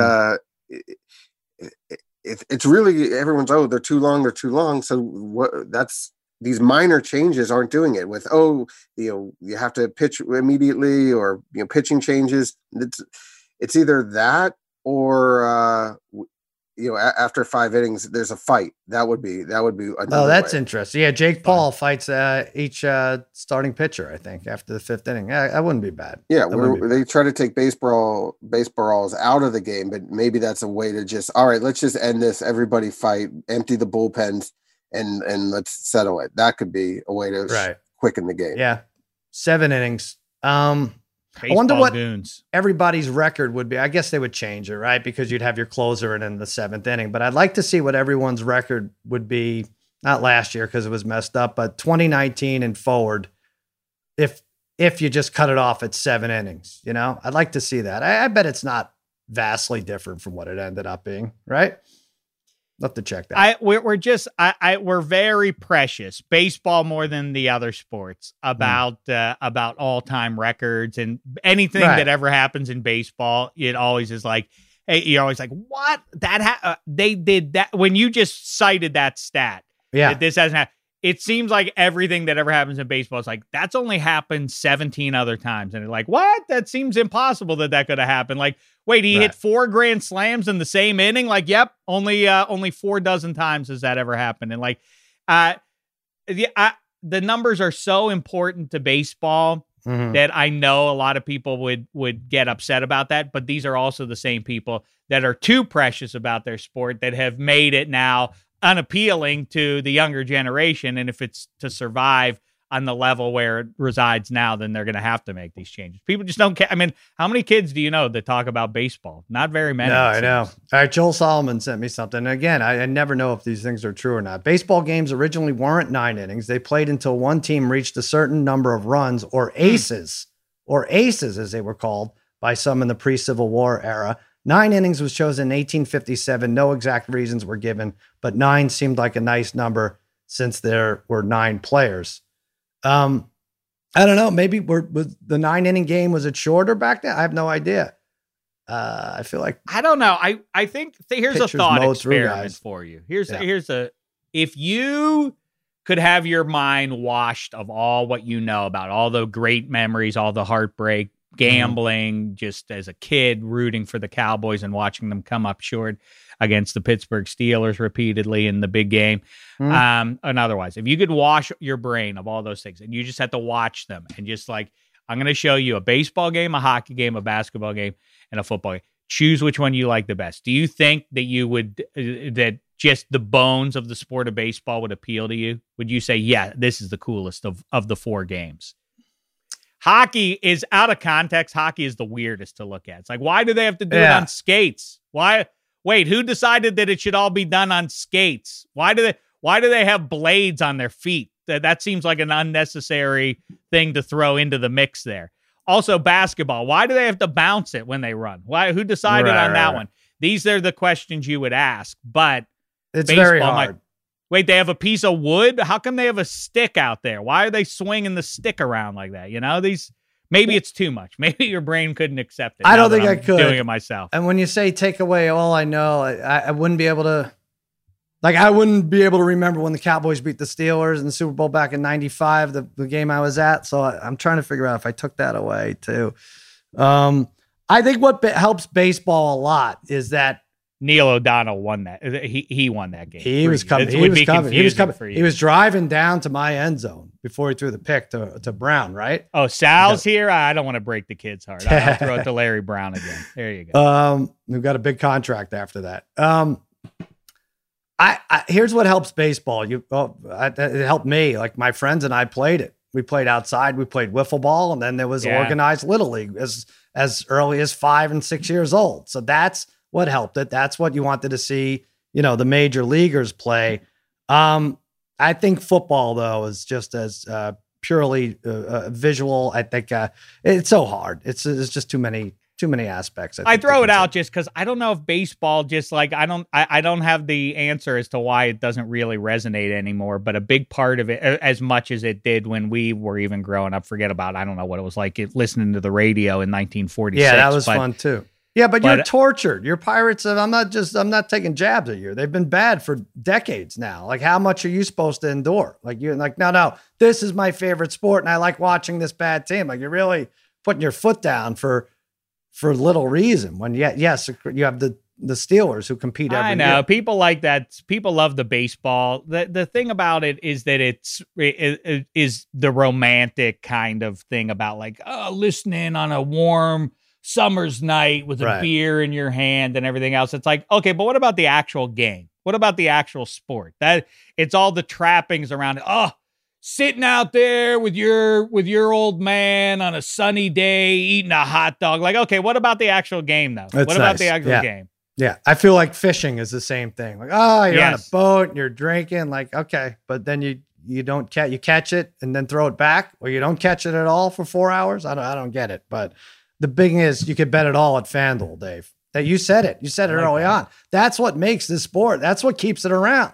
it's really everyone's, they're too long. So these minor changes aren't doing it with, you have to pitch immediately or, pitching changes. It's either that or, after 5 innings, there's a fight. That would be that's way. Interesting. Yeah. Jake Paul fights each starting pitcher, I think, after the 5th inning. That wouldn't be bad. Yeah. They try to take baseballs out of the game, but maybe that's a way to just, all right, let's just end this. Everybody fight, empty the bullpens. And let's settle it. That could be a way to quicken the game. Yeah. 7 innings. I wonder what everybody's record would be. I guess they would change it, right? Because you'd have your closer in the 7th inning. But I'd like to see what everyone's record would be, not last year because it was messed up, but 2019 and forward, if you just cut it off at 7 innings. I'd like to see that. I bet it's not vastly different from what it ended up being, right? Love to check that. We're very precious, baseball more than the other sports, about all-time records and anything that ever happens in baseball. It always is like, hey, you're always like, what? They did that when you just cited that stat. Yeah, that this hasn't happened. It seems like everything that ever happens in baseball is like, that's only happened 17 other times. And they're like, what? That seems impossible that could have happened. Like, wait, he hit 4 grand slams in the same inning? Like, yep, only 4 dozen times has that ever happened. And like, the numbers are so important to baseball that I know a lot of people would get upset about that. But these are also the same people that are too precious about their sport that have made it now unappealing to the younger generation. And if it's to survive on the level where it resides now, then they're going to have to make these changes. People just don't care. I mean, how many kids do you know that talk about baseball? Not very many. No, I know. All right. Joel Solomon sent me something. And again, I never know if these things are true or not. Baseball games originally weren't 9 innings. They played until one team reached a certain number of runs, or aces as they were called by some in the pre-Civil War era. 9 innings was chosen in 1857. No exact reasons were given, but 9 seemed like a nice number since there were 9 players. I don't know. Maybe was the 9-inning game, was it shorter back then? I have no idea. I feel like, I don't know. I think here's a thought experiment for you. If you could have your mind washed of all what you know about all the great memories, all the heartbreak, gambling, just as a kid rooting for the Cowboys and watching them come up short against the Pittsburgh Steelers repeatedly in the big game. And otherwise, if you could wash your brain of all those things and you just had to watch them and just like, I'm going to show you a baseball game, a hockey game, a basketball game, and a football game. Choose which one you like the best. Do you think that you would, that just the bones of the sport of baseball would appeal to you? Would you say, yeah, this is the coolest of the 4 games? Hockey is out of context. Hockey is the weirdest to look at. It's like, why do they have to do it on skates? Why? Wait, who decided that it should all be done on skates? Why do they have blades on their feet? That seems like an unnecessary thing to throw into the mix there. Also, basketball. Why do they have to bounce it when they run? Who decided on that one? These are the questions you would ask, but it's baseball, very hard. Wait, they have a piece of wood? How come they have a stick out there? Why are they swinging the stick around like that? Maybe it's too much. Maybe your brain couldn't accept it. I don't think I could. Doing it myself. And when you say take away all I know, I wouldn't be able to. I wouldn't be able to remember when the Cowboys beat the Steelers in the Super Bowl back in '95, the game I was at. So I'm trying to figure out if I took that away too. I think what helps baseball a lot is that Neil O'Donnell won that. He won that game. He was coming. He was driving down to my end zone before he threw the pick to Brown, right? Oh, Sal's here? I don't want to break the kid's heart. I'll throw it to Larry Brown again. There you go. We've got a big contract after that. Here's what helps baseball. It helped me. Like my friends and I played it. We played outside. We played wiffle ball, and then there was organized Little League as early as 5 and 6 years old. So that's what helped it. That's what you wanted to see, the major leaguers play. I think football, though, is just as purely visual. I think it's so hard. It's just too many aspects. I throw it out just because I don't know if baseball I don't have the answer as to why it doesn't really resonate anymore. But a big part of it, as much as it did when we were even growing up, forget about, I don't know what it was like listening to the radio in 1946. Yeah, that was fun too. Yeah, but you're tortured. You're Pirates of, I'm not taking jabs at you. They've been bad for decades now. Like, how much are you supposed to endure? Like, you're like, no, this is my favorite sport and I like watching this bad team. Like, you're really putting your foot down for little reason. When yes, you have the Steelers who compete every year. I know. People like that. People love the baseball. The thing about it is that it is the romantic kind of thing about like, listening on a warm summer's night with a beer in your hand and everything else. It's like, okay, but what about the actual game? What about the actual sport? That it's all the trappings around it. Oh, sitting out there with your old man on a sunny day, eating a hot dog. Like, okay, what about the actual game though? What about the actual game? Yeah. I feel like fishing is the same thing. Like, you're on a boat and you're drinking. Like, okay, but then you don't catch, you catch it and then throw it back, or you don't catch it at all for 4 hours. I don't get it. But the big thing is you could bet it all at FanDuel, Dave. That you said it. You said it early on. That's what makes this sport. That's what keeps it around.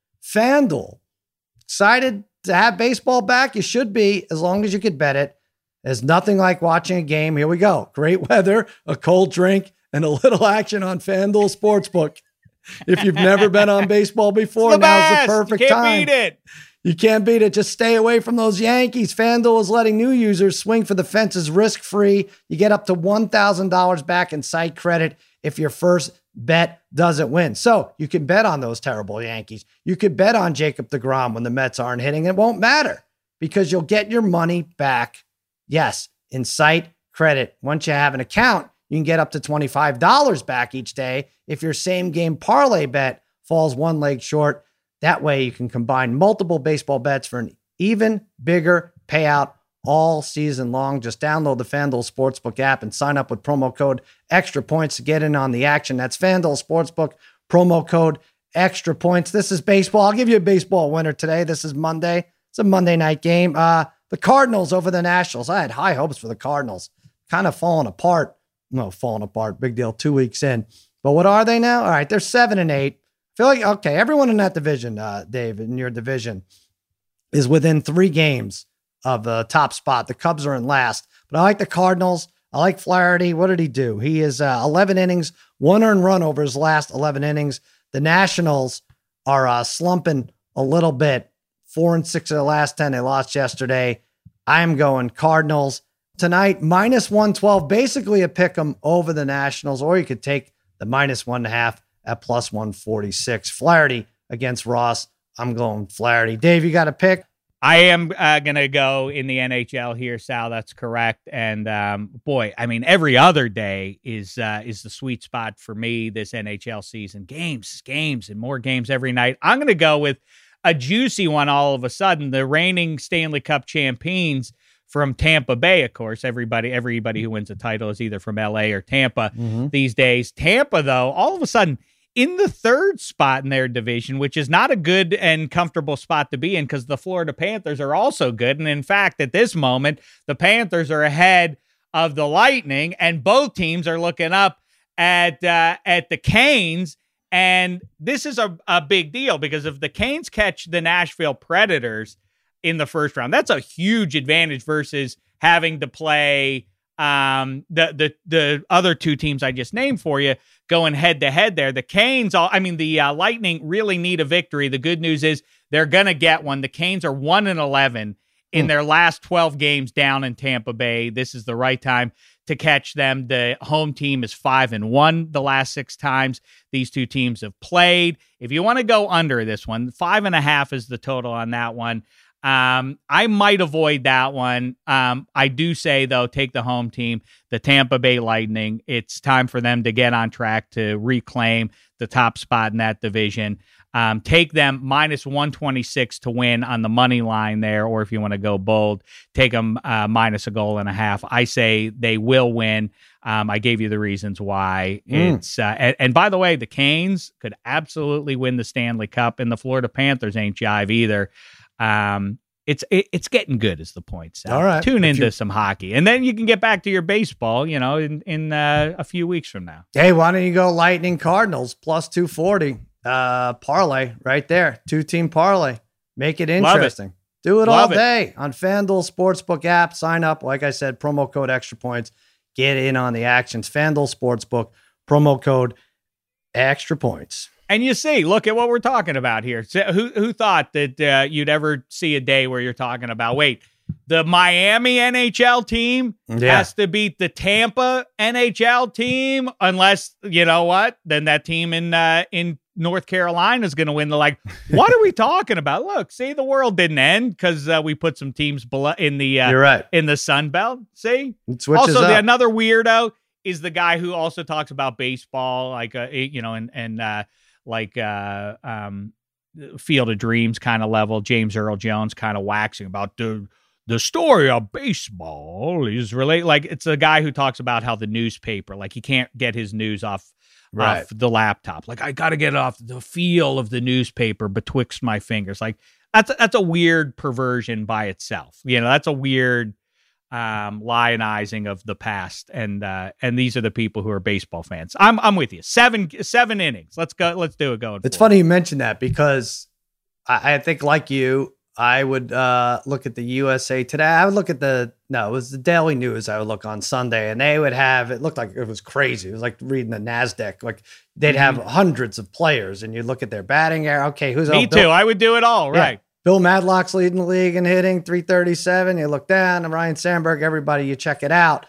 FanDuel. Excited to have baseball back? You should be, as long as you could bet it. There's nothing like watching a game. Here we go. Great weather, a cold drink, and a little action on FanDuel Sportsbook. If you've never been on baseball before, now's the perfect time. You can't beat it. You can't beat it. Just stay away from those Yankees. FanDuel is letting new users swing for the fences risk-free. You get up to $1,000 back in site credit if your first bet doesn't win. So you can bet on those terrible Yankees. You could bet on Jacob deGrom when the Mets aren't hitting. It won't matter because you'll get your money back. Yes, in site credit. Once you have an account, you can get up to $25 back each day if your same game parlay bet falls one leg short. That way you can combine multiple baseball bets for an even bigger payout all season long. Just download the FanDuel Sportsbook app and sign up with promo code Extra Points to get in on the action. That's FanDuel Sportsbook, promo code Extra Points. This is baseball. I'll give you a baseball winner today. This is Monday. It's a Monday night game. The Cardinals over the Nationals. I had high hopes for the Cardinals. Kind of falling apart. No, falling apart. Big deal. 2 weeks in. But what are they now? All right, they're 7-8. Feel like, okay, everyone in that division, Dave, in your division, is within 3 games of the top spot. The Cubs are in last, but I like the Cardinals. I like Flaherty. What did he do? He is 11 innings, 1 earned run over his last 11 innings. The Nationals are slumping a little bit. 4-6 of the last 10. They lost yesterday. I'm going Cardinals tonight. -112, basically a pick 'em over the Nationals, or you could take the -1.5 at +146. Flaherty against Ross. I'm going Flaherty. Dave, you got a pick? I am going to go in the NHL here, Sal. That's correct. And boy, I mean, every other day is the sweet spot for me this NHL season. Games, and more games every night. I'm going to go with a juicy one all of a sudden. The reigning Stanley Cup champions from Tampa Bay, of course. Everybody who wins a title is either from LA or Tampa these days. Tampa, though, all of a sudden, in the third spot in their division, which is not a good and comfortable spot to be in because the Florida Panthers are also good. And in fact, at this moment, the Panthers are ahead of the Lightning, and both teams are looking up at the Canes. And this is a big deal because if the Canes catch the Nashville Predators in the first round, that's a huge advantage versus having to play the other two teams I just named for you going head to head there. The Canes, the Lightning really need a victory. The good news is they're going to get one. The Canes are 1-11 in their last 12 games down in Tampa Bay. This is the right time to catch them. The home team is 5-1 the last 6 times these two teams have played. If you want to go under this one, 5.5 is the total on that one. I might avoid that one. I do say, though, take the home team, the Tampa Bay Lightning. It's time for them to get on track to reclaim the top spot in that division. Take them minus 126 to win on the money line there, or if you want to go bold, take them minus a goal and a half. I say they will win. I gave you the reasons why. It's and by the way, the Canes could absolutely win the Stanley Cup, and the Florida Panthers ain't jive either. It's getting good is the point. So all right, tune into some hockey, and then you can get back to your baseball, in a few weeks from now. Hey, why don't you go Lightning Cardinals plus 240 parlay right there, 2-team parlay. Make it interesting. Do it all day on FanDuel Sportsbook app. Sign up. Like I said, promo code Extra Points. Get in on the actions. FanDuel Sportsbook, promo code Extra Points. And you see, look at what we're talking about here. So who thought that you'd ever see a day where you're talking about, wait, the Miami NHL team has to beat the Tampa NHL team, unless, you know what, then that team in North Carolina is going to win. What are we talking about? Look, see, the world didn't end because we put some teams in the You're right. in the Sun Belt. See? Also, another weirdo is the guy who also talks about baseball, Field of Dreams kind of level, James Earl Jones kind of waxing about the story of baseball is related. Like, it's a guy who talks about how the newspaper, like, he can't get his news off the laptop. Like, I got to get off the feel of the newspaper betwixt my fingers. Like, that's a weird perversion by itself. That's a weird lionizing of the past, and these are the people who are baseball fans. I'm with you. Seven innings. Let's go. Let's do it. Going. It's funny you mentioned that because I think, like you, I would look at the USA Today. I would look at it was the Daily News. I would look on Sunday, and they would have, it looked like it was crazy. It was like reading the NASDAQ. Like, they'd have hundreds of players, and you look at their batting area. Okay, who's me too? I would do it all. Right. Yeah. Bill Madlock's leading the league in hitting, 337. You look down, and Ryan Sandberg, everybody, you check it out.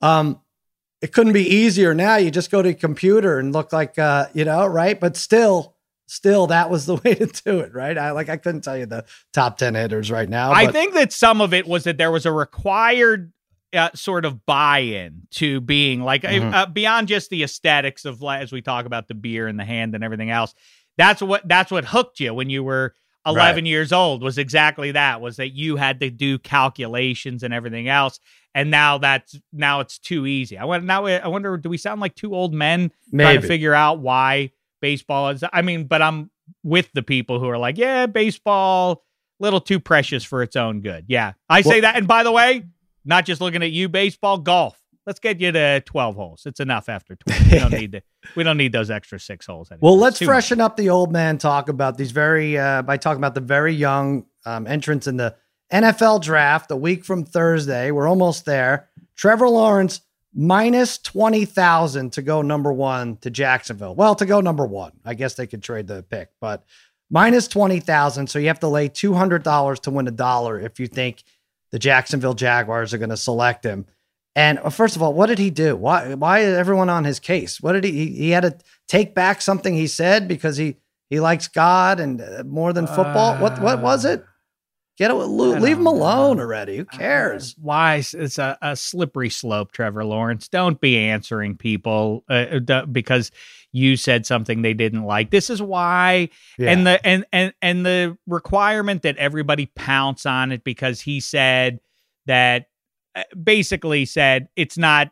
It couldn't be easier now. You just go to a computer and look like, right? But still, that was the way to do it, right? I couldn't tell you the top 10 hitters right now. I think that some of it was that there was a required sort of buy-in to being like beyond just the aesthetics of, as we talk about the beer in the hand and everything else. That's what hooked you when you were 11 years old, was exactly that, was that you had to do calculations and everything else. And now it's too easy. I wonder, do we sound like two old men trying to figure out why baseball is? But I'm with the people who are like, yeah, baseball, little too precious for its own good. Yeah, I say that. And by the way, not just looking at you, baseball, golf. Let's get you to 12 holes. It's enough after 12. We don't need those extra 6 holes anymore. Well, let's freshen up the old man talk about these by talking about the very young entrants in the NFL draft a week from Thursday. We're almost there. Trevor Lawrence minus 20,000 to go number 1 to Jacksonville. Well, to go number 1, I guess they could trade the pick, but minus 20,000. So you have to lay $200 to win $1 if you think the Jacksonville Jaguars are going to select him. And first of all, what did he do? Why is everyone on his case? What did he had to take back something he said because he likes God and more than football? What was it? Leave him alone already. Who cares? Why? It's a slippery slope, Trevor Lawrence. Don't be answering people because you said something they didn't like. This is why, and the requirement that everybody pounce on it because he said that, basically said it's not.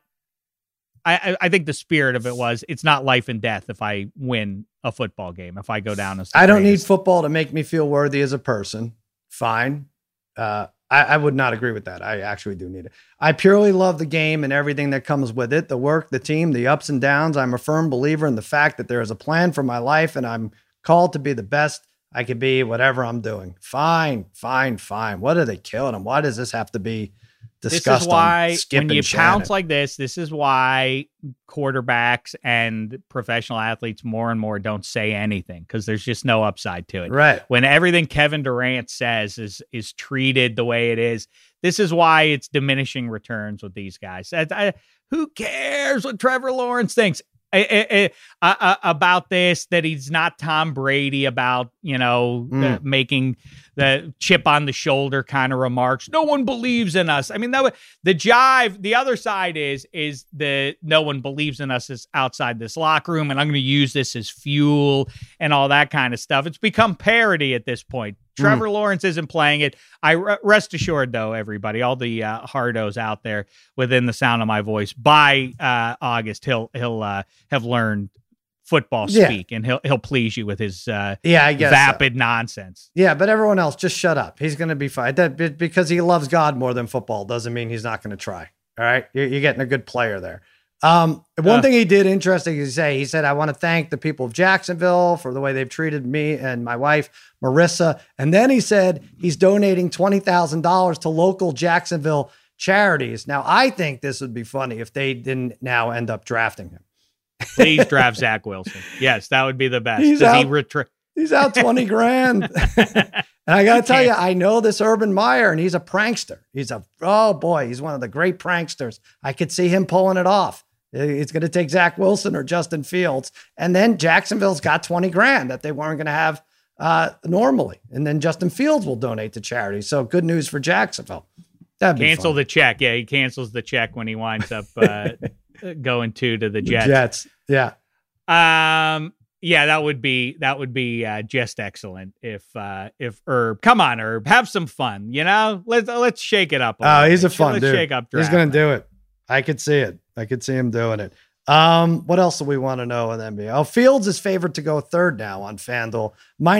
I think the spirit of it was it's not life and death if I win a football game, if I go down as the I don't need greatest. football to make me feel worthy as a person. Fine. I would not agree with that. I actually do need it. I purely love the game and everything that comes with it, the work, the team, the ups and downs. I'm a firm believer in the fact that there is a plan for my life and I'm called to be the best I could be, whatever I'm doing. Fine. What are they killing him? Why does this have to be discussed? This is why Skip when you and Shannon? pounce like this is why quarterbacks and professional athletes more and more don't say anything because there's just no upside to it. Right. When everything Kevin Durant says is treated the way it is, this is why it's diminishing returns with these guys. Who cares what Trevor Lawrence thinks about this, that he's not Tom Brady about, making the chip on the shoulder kind of remarks. No one believes in us. I mean, the jive, the other side is the no one believes in us is outside this locker room. And I'm going to use this as fuel and all that kind of stuff. It's become parody at this point. Trevor Lawrence isn't playing it. Rest assured, though, everybody, all the hardos out there within the sound of my voice, by August, he'll have learned football speak, and he'll please you with his I guess vapid nonsense. Yeah, but everyone else, just shut up. He's going to be fine. That because he loves God more than football doesn't mean he's not going to try. All right, you're getting a good player there. One thing he did interesting is he said, I want to thank the people of Jacksonville for the way they've treated me and my wife, Marissa. And then he said he's donating $20,000 to local Jacksonville charities. Now, I think this would be funny if they didn't now end up drafting him. Please draft Zach Wilson. Yes, that would be the best. He's out 20 grand. And I got to tell you, I know this Urban Meyer, and he's a prankster. He's one of the great pranksters. I could see him pulling it off. It's going to take Zach Wilson or Justin Fields. And then Jacksonville's got 20 grand that they weren't going to have normally. And then Justin Fields will donate to charity. So good news for Jacksonville. That'd be Cancel fun. the check. Yeah, he cancels the check when he winds up going to the Jets. Yeah. Yeah, that would be just excellent if Herb, come on, Herb, have some fun. Let's shake it up. He's a fun dude. Shake up he's going to do it. I could see it. I could see him doing it. What else do we want to know in the NBA? Fields is favored to go third now on FanDuel,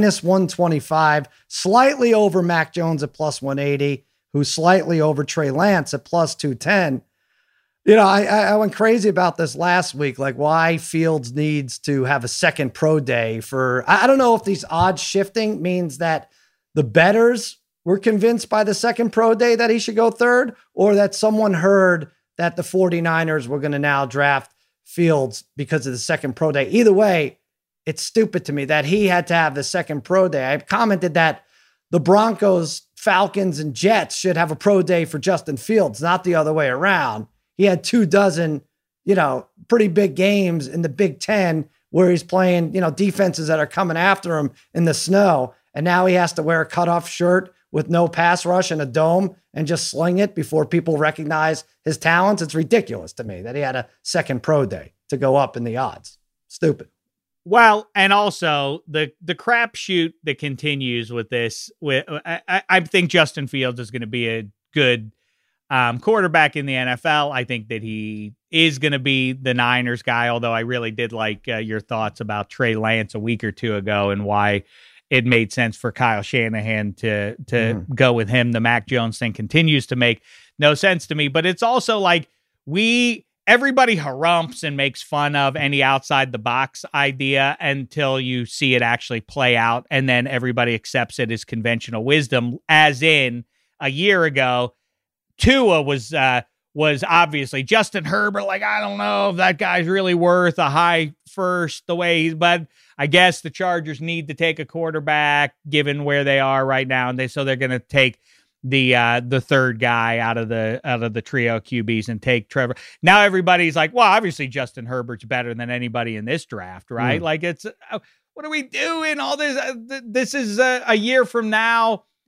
-125, slightly over Mac Jones at +180, who's slightly over Trey Lance at +210. I went crazy about this last week, like why Fields needs to have a second pro day I don't know if these odds shifting means that the bettors were convinced by the second pro day that he should go third, or that someone heard that the 49ers were going to now draft Fields because of the second pro day. Either way, it's stupid to me that he had to have the second pro day. I commented that the Broncos, Falcons, and Jets should have a pro day for Justin Fields, not the other way around. He had 24, pretty big games in the Big Ten where he's playing, defenses that are coming after him in the snow. And now he has to wear a cutoff shirt with no pass rush and a dome and just sling it before people recognize his talents. It's ridiculous to me that he had a second pro day to go up in the odds. Stupid. Well, and also the crapshoot that continues with this, I think Justin Fields is going to be a good quarterback in the NFL. I think that he is going to be the Niners guy, although I really did like your thoughts about Trey Lance a week or two ago and why it made sense for Kyle Shanahan to go with him. The Mac Jones thing continues to make no sense to me, but it's also like everybody harumphs and makes fun of any outside the box idea until you see it actually play out. And then everybody accepts it as conventional wisdom, as in a year ago, Tua was obviously Justin Herbert. Like, I don't know if that guy's really worth a high first but I guess the Chargers need to take a quarterback given where they are right now. And so they're going to take the third guy out of the trio QBs and take Trevor. Now everybody's like, well, obviously Justin Herbert's better than anybody in this draft, right? Like, it's what are we doing? All this is a year from now.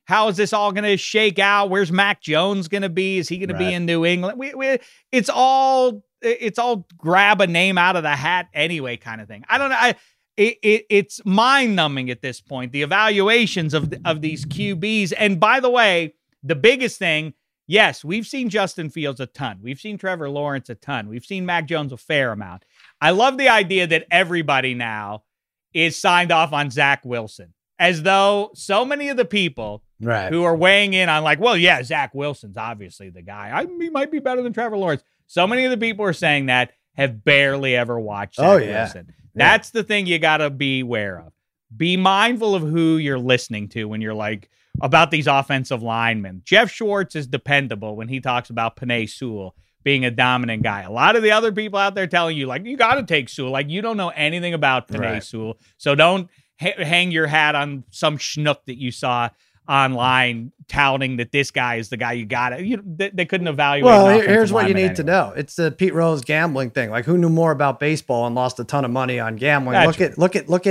how is this all going to shake out? Where's Mac Jones going to be? Is he going to be in New England? It's all grab a name out of the hat anyway kind of thing. I don't know. It's mind numbing at this point, the evaluations of these QBs. And by the way, the biggest thing, yes, we've seen Justin Fields a ton. We've seen Trevor Lawrence a ton. We've seen Mac Jones a fair amount. I love the idea that everybody now is signed off on Zach Wilson, as though so many of the people who are weighing in on like, well, yeah, Zach Wilson's obviously the guy. He might be better than Trevor Lawrence. So many of the people who are saying that have barely ever watched Zach Wilson. That's the thing you got to be aware of. Be mindful of who you're listening to when you're like about these offensive linemen. Jeff Schwartz is dependable when he talks about Penei Sewell being a dominant guy. A lot of the other people out there telling you, like, you got to take Sewell. Like, you don't know anything about Penei Sewell. So don't hang your hat on some schnook that you saw online touting that this guy is the guy you got it. They couldn't evaluate. Well, here's what you need to know. It's the Pete Rose gambling thing. Like, who knew more about baseball and lost a ton of money on gambling? Look at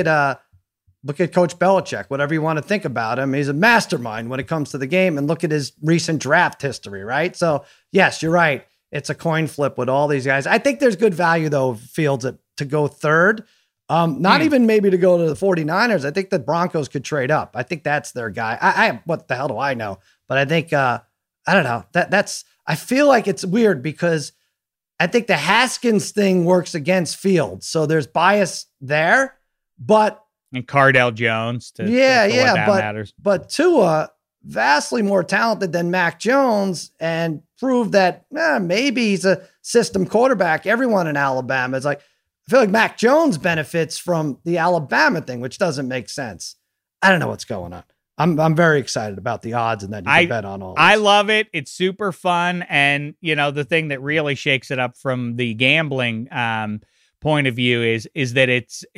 Coach Belichick. Whatever you want to think about him, he's a mastermind when it comes to the game. And look at his recent draft history, right? So yes, you're right. It's a coin flip with all these guys. I think there's good value though, Fields, to go third. Not even maybe to go to the 49ers. I think the Broncos could trade up. I think that's their guy. I what the hell do I know? But I think, I don't know, I feel like it's weird because I think the Haskins thing works against Fields. So there's bias there, and Cardell Jones matters. But Tua, vastly more talented than Mac Jones, and proved that maybe he's a system quarterback. Everyone in Alabama is like, I feel like Mac Jones benefits from the Alabama thing, which doesn't make sense. I don't know what's going on. I'm very excited about the odds and that you can bet on all this. I love it. It's super fun. And, the thing that really shakes it up from the gambling point of view is that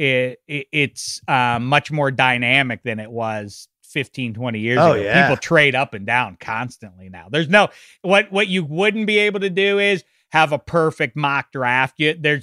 it's much more dynamic than it was 15, 20 years ago. Yeah. People trade up and down constantly now. There's what you wouldn't be able to do is have a perfect mock draft.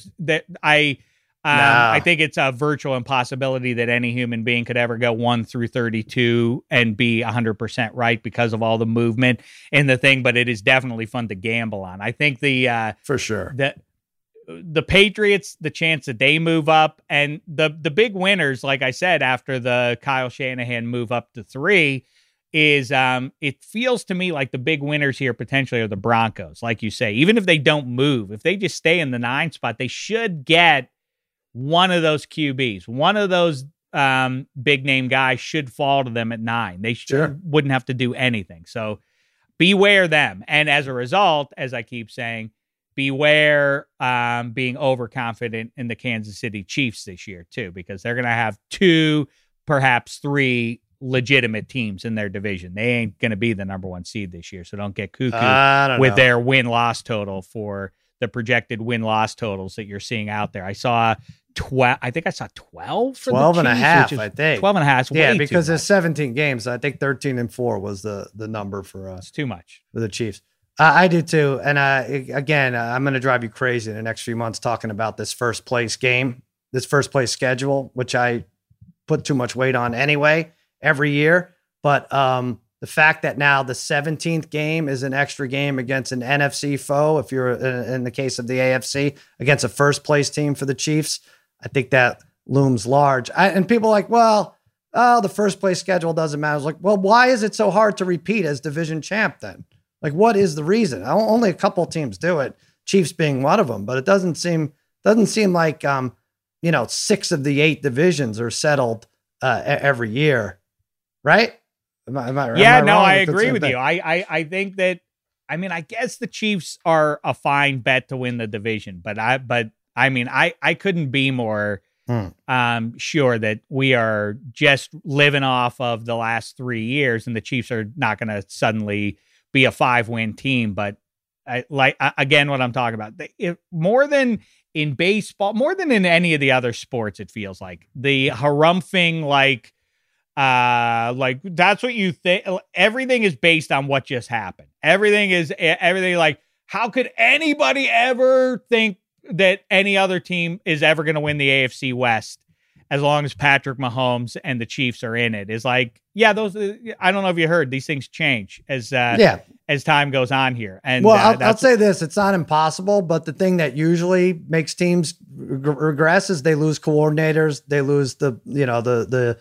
I think it's a virtual impossibility that any human being could ever go 1 through 32 and be 100% right because of all the movement in the thing, but it is definitely fun to gamble on. I think for sure the Patriots, the chance that they move up, and the big winners, like I said, after the Kyle Shanahan move up to 3 is it feels to me like the big winners here potentially are the Broncos. Like you say, even if they don't move, if they just stay in the 9 spot, they should get one of those QBs. One of those big name guys should fall to them at 9. They wouldn't have to do anything. So beware them. And as a result, as I keep saying, beware being overconfident in the Kansas City Chiefs this year too, because they're going to have 2, perhaps 3 legitimate teams in their division. They ain't going to be the number 1 seed this year. So don't get cuckoo with their win-loss total for the projected win-loss totals that you're seeing out there. I saw 12. I think I saw 12 for 12 the and Chiefs, a half, I think. 12 and a half. Yeah, because there's 17 games. I think 13-4 was the number for us. It's too much for the Chiefs. I do too. And again, I'm going to drive you crazy in the next few months talking about this first place game, this first place schedule, which I put too much weight on anyway every year. But the fact that now the 17th game is an extra game against an NFC foe, if you're in the case of the AFC, against a first place team for the Chiefs, I think that looms large. And people are like, well, the first place schedule doesn't matter. I was like, well, why is it so hard to repeat as division champ then? Like, what is the reason? Only a couple teams do it, Chiefs being one of them, but it doesn't seem like, 6 of the 8 divisions are settled every year. Right? I agree with you. I think that, I guess the Chiefs are a fine bet to win the division, but I couldn't be more sure that we are just living off of the last 3 years and the Chiefs are not going to suddenly be a 5-win team. But again, what I'm talking about, more than in baseball, more than in any of the other sports, it feels like the harumphing, like that's what you think. Everything is based on what just happened. Everything like, how could anybody ever think that any other team is ever going to win the AFC West? as long as Patrick Mahomes and the Chiefs are in it. Is like, yeah, those. I don't know if you heard, these things change as time goes on here. And I'll say this: it's not impossible, but the thing that usually makes teams regress is they lose coordinators, they lose the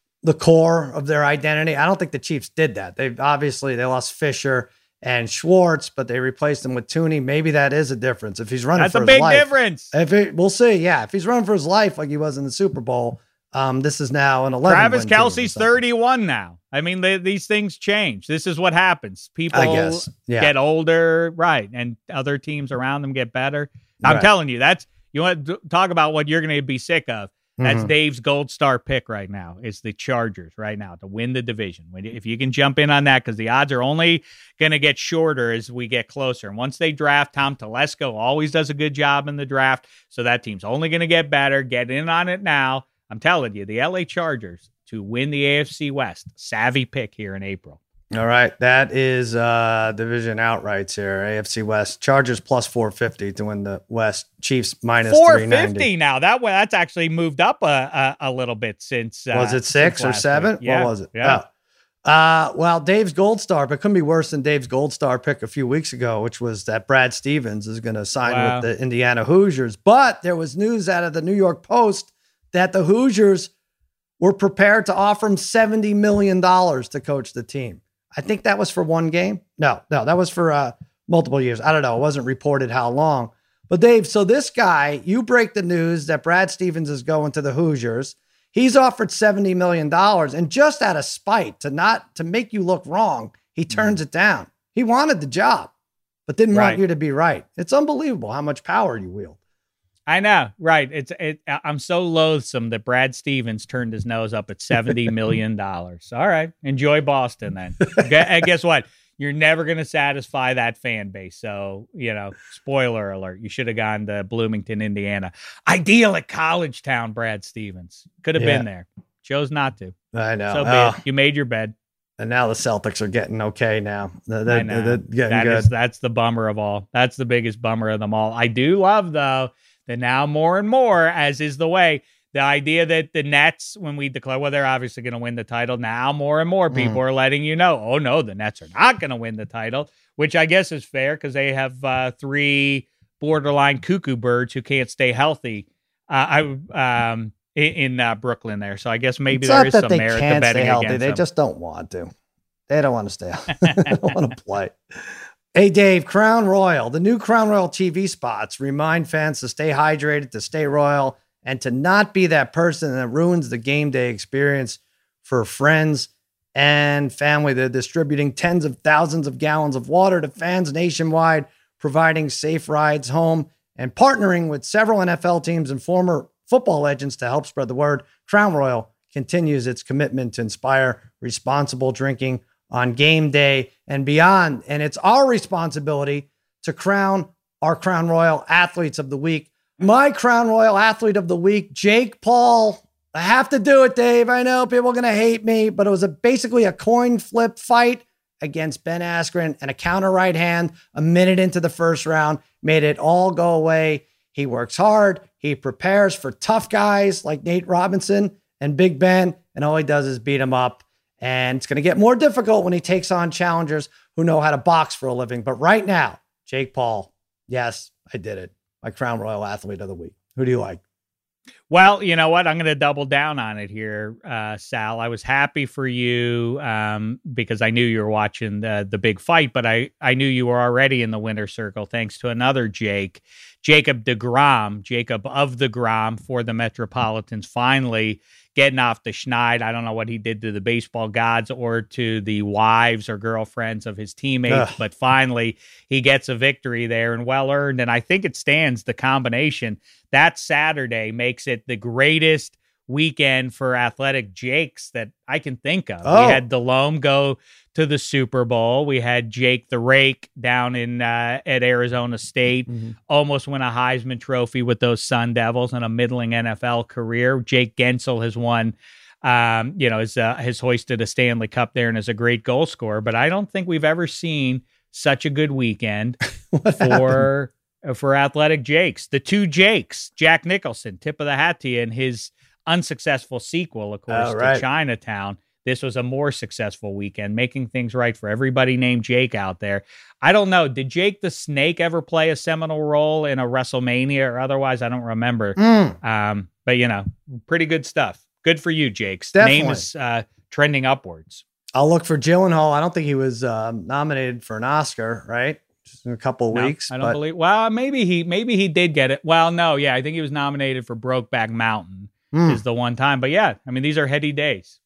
core of their identity. I don't think the Chiefs did that. They lost Fisher and Schwartz, but they replaced him with Tooney. Maybe that is a difference. If he's running for his life. That's a big difference. We'll see. Yeah. If he's running for his life like he was in the Super Bowl, this is now an 11. Travis Kelce's 31 now. I mean, these things change. This is what happens. People get older, right, and other teams around them get better. I'm telling you, you want to talk about what you're going to be sick of. That's Dave's gold star pick right now. It's the Chargers right now to win the division. If you can jump in on that, because the odds are only going to get shorter as we get closer. And once they draft, Tom Telesco always does a good job in the draft. So that team's only going to get better. Get in on it now. I'm telling you, the LA Chargers to win the AFC West. Savvy pick here in April. All right. That is division outrights here. AFC West. Chargers plus 450 to win the West. Chiefs minus 450 now. That's actually moved up a little bit since. Was it 6 or 7? Yeah. What was it? Yeah. Well, Dave's Gold Star, but it couldn't be worse than Dave's Gold Star pick a few weeks ago, which was that Brad Stevens is going to sign with the Indiana Hoosiers. But there was news out of the New York Post that the Hoosiers were prepared to offer him $70 million to coach the team. I think that was for one game. No, that was for multiple years. I don't know. It wasn't reported how long. But Dave, so this guy, you break the news that Brad Stevens is going to the Hoosiers. He's offered $70 million, and just out of spite to make you look wrong, he turns it down. He wanted the job, but didn't want you to be right. It's unbelievable how much power you wield. I know, right? I'm so loathsome that Brad Stevens turned his nose up at $70 million. All right, enjoy Boston then. And guess what? You're never going to satisfy that fan base. So, spoiler alert, you should have gone to Bloomington, Indiana. Ideal at College Town, Brad Stevens. Could have been there. Chose not to. I know. So you made your bed. And now the Celtics are getting okay now. They're getting good. That's the bummer of all. That's the biggest bummer of them all. I do love, though, that now more and more, as is the way, the idea that the Nets, when we declare, well, they're obviously going to win the title, now more and more people are letting you know, oh, no, the Nets are not going to win the title, which I guess is fair because they have 3 borderline cuckoo birds who can't stay healthy in Brooklyn there. So I guess maybe there is some merit to betting against them. They just don't want to. They don't want to stay healthy. They don't want to play. Hey, Dave, Crown Royal. The new Crown Royal TV spots remind fans to stay hydrated, to stay royal, and to not be that person that ruins the game day experience for friends and family. They're distributing tens of thousands of gallons of water to fans nationwide, providing safe rides home, and partnering with several NFL teams and former football legends to help spread the word. Crown Royal continues its commitment to inspire responsible drinking on game day and beyond. And it's our responsibility to crown our Crown Royal Athletes of the Week. My Crown Royal Athlete of the Week, Jake Paul. I have to do it, Dave. I know people are going to hate me, but it was basically a coin flip fight against Ben Askren and a counter right hand a minute into the first round. Made it all go away. He works hard. He prepares for tough guys like Nate Robinson and Big Ben, and all he does is beat him up. And it's going to get more difficult when he takes on challengers who know how to box for a living. But right now, Jake Paul, yes, I did it. My Crown Royal Athlete of the Week. Who do you like? Well, you know what? I'm going to double down on it here, Sal. I was happy for you because I knew you were watching the big fight, but I knew you were already in the winner's circle thanks to another Jacob DeGrom, Jacob of the Grom for the Metropolitans, finally getting off the schneid. I don't know what he did to the baseball gods or to the wives or girlfriends of his teammates, but finally he gets a victory there and well-earned. And I think it stands, the combination. That Saturday makes it the greatest weekend for athletic Jakes that I can think of. We had Delhomme go to the Super Bowl. We had Jake the Rake down in at Arizona State, almost win a Heisman Trophy with those Sun Devils and a middling NFL career. Jake Gensel has won, has hoisted a Stanley Cup there and is a great goal scorer. But I don't think we've ever seen such a good weekend for athletic Jakes. The two Jakes, Jack Nicholson, tip of the hat to you, and his unsuccessful sequel, of course, to Chinatown. This was a more successful weekend, making things right for everybody named Jake out there. I don't know. Did Jake the Snake ever play a seminal role in a WrestleMania or otherwise? I don't remember. But, pretty good stuff. Good for you, Jake. Definitely. Name is trending upwards. I'll look for Gyllenhaal. I don't think he was nominated for an Oscar, right? Just in a couple of weeks. I don't believe. Well, maybe he did get it. Well, no, yeah, I think he was nominated for Brokeback Mountain is the one time. But yeah, I mean, these are heady days.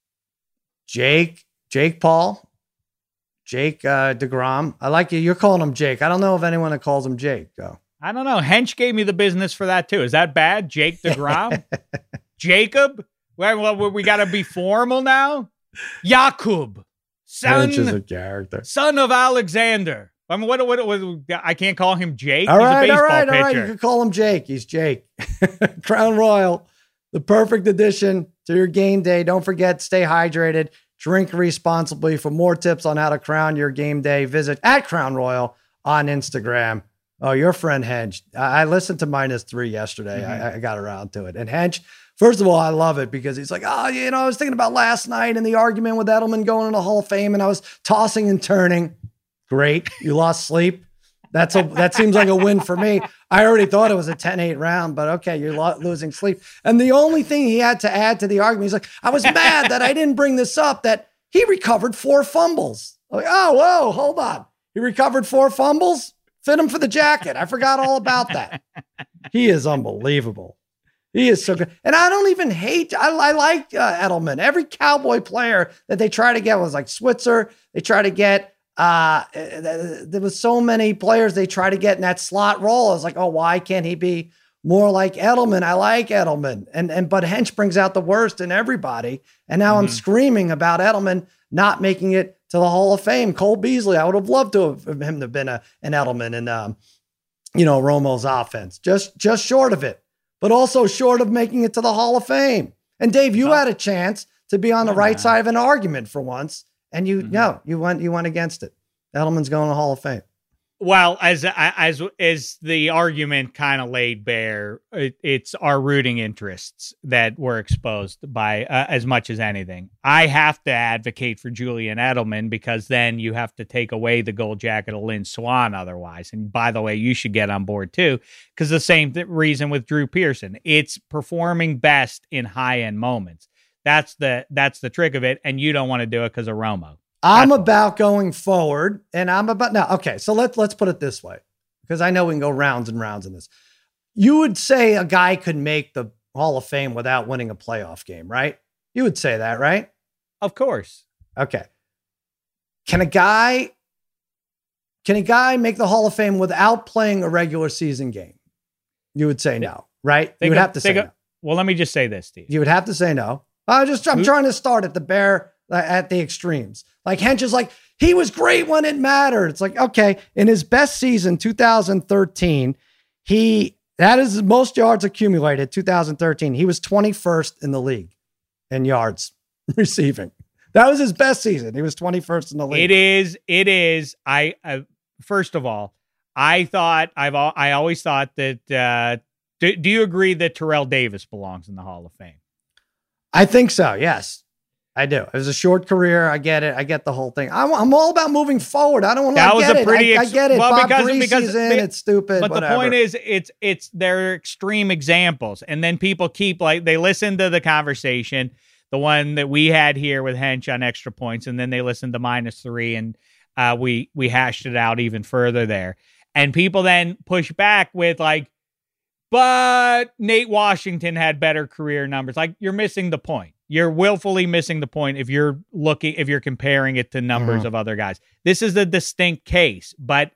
Jake Paul, Jake DeGrom. I like you. You're calling him Jake. I don't know of anyone that calls him Jake, though. I don't know. Hench gave me the business for that, too. Is that bad? Jake DeGrom? Jacob? Well, we got to be formal now? Jakub. Hench is a character. Son of Alexander. I mean, what I can't call him Jake. All right, He's a baseball pitcher. All right. You can call him Jake. He's Jake. Crown Royal, the perfect addition to your game day. Don't forget, stay hydrated, drink responsibly. For more tips on how to crown your game day, visit @Crown Royal on Instagram. Oh, your friend Hench. I listened to -3 yesterday. I got around to it. And Hench, first of all, I love it because he's like, I was thinking about last night and the argument with Edelman going into the Hall of Fame, and I was tossing and turning. Great. You lost sleep. That seems like a win for me. I already thought it was a 10-8 round, but okay, you're losing sleep. And the only thing he had to add to the argument, he's like, I was mad that I didn't bring this up, that he recovered 4 fumbles. I'm like, oh, whoa, hold on. He recovered 4 fumbles? Fit him for the jacket. I forgot all about that. He is unbelievable. He is so good. And I don't even hate, I like Edelman. Every Cowboy player that they try to get was like Switzer. They try to get, there was so many players they try to get in that slot role. I was like, oh, why can't he be more like Edelman? I like Edelman. But Hench brings out the worst in everybody. And now I'm screaming about Edelman not making it to the Hall of Fame. Cole Beasley, I would have loved to have him to have been an Edelman and, Romo's offense. Just short of it, but also short of making it to the Hall of Fame. And Dave, you had a chance to be on the right side of an argument for once. And you went against it. Edelman's going to the Hall of Fame. Well, as the argument kind of laid bare, it's our rooting interests that were exposed by as much as anything. I have to advocate for Julian Edelman because then you have to take away the gold jacket of Lynn Swann otherwise. And by the way, you should get on board too, because the same reason with Drew Pearson. It's performing best in high-end moments. That's the trick of it, and you don't want to do it because of Romo. I'm about going forward, and I'm about now. Okay, so let's put it this way, because I know we can go rounds and rounds in this. You would say a guy could make the Hall of Fame without winning a playoff game, right? You would say that, right? Of course. Okay. Can a guy make the Hall of Fame without playing a regular season game? You would say no, right? You would have to say no. Well, let me just say this, Steve. You would have to say no. I'm trying to start at the extremes. Like Hench is like, he was great when it mattered. It's like, okay, in his best season, 2013, that is most yards accumulated, 2013. He was 21st in the league in yards receiving. That was his best season. He was 21st in the league. It is. I first of all, I always thought that, do you agree that Terrell Davis belongs in the Hall of Fame? I think so. Yes. I do. It was a short career. I get it. I get the whole thing. I'm all about moving forward. I don't want to get it. I get it. Well, Bob Greasy's in. It's stupid. But whatever. The point is, they're extreme examples, and then people keep they listen to the conversation, the one that we had here with Hench on Extra Points, and then they listen to -3, and we hashed it out even further there, and people then push back with but Nate Washington had better career numbers. You're missing the point. You're willfully missing the point if you're comparing it to numbers of other guys. This is a distinct case, but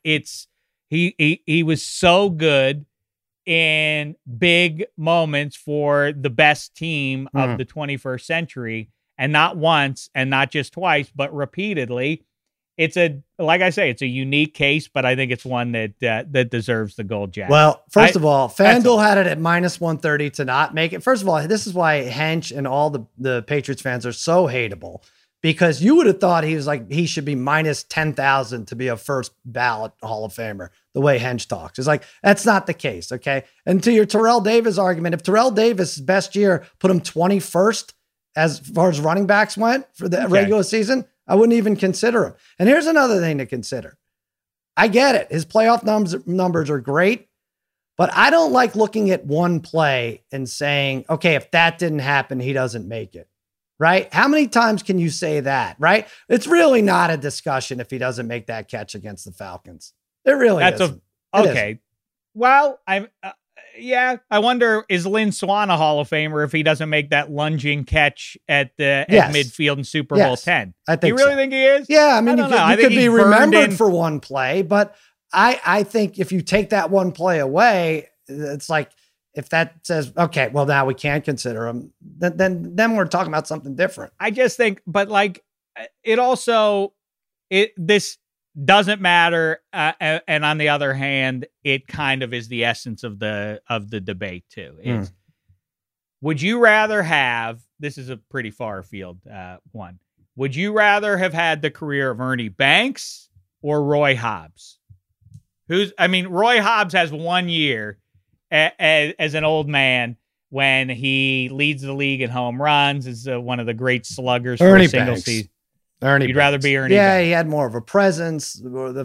he was so good in big moments for the best team of the 21st century, and not once and not just twice, but repeatedly. Like I say, it's a unique case, but I think it's one that deserves the gold jacket. Well, first of all, FanDuel had it at -130 to not make it. First of all, this is why Hench and all the Patriots fans are so hateable, because you would have thought he should be minus 10,000 to be a first ballot Hall of Famer, the way Hench talks. It's like, that's not the case, okay? And to your Terrell Davis argument, if Terrell Davis' best year put him 21st as far as running backs went for the regular season, I wouldn't even consider him. And here's another thing to consider. I get it. His playoff numbers are great, but I don't like looking at one play and saying, okay, if that didn't happen, he doesn't make it. Right? How many times can you say that? Right? It's really not a discussion if he doesn't make that catch against the Falcons. It really isn't. Okay. Well, I wonder, is Lynn Swann a Hall of Famer if he doesn't make that lunging catch at midfield in Super Bowl 10? I think. You really think he is? Yeah, I mean, he could be remembered for one play, but I think if you take that one play away, it's like, if that says, okay, well, now we can't consider him, then we're talking about something different. I just think, but like, this doesn't matter. And on the other hand, it kind of is the essence of the debate too. Would you rather have, this is a pretty far field one. Would you rather have had the career of Ernie Banks or Roy Hobbs? Roy Hobbs has 1 year as an old man when he leads the league in home runs, is one of the great sluggers for a single season. You'd rather be Ernie Banks. He had more of a presence.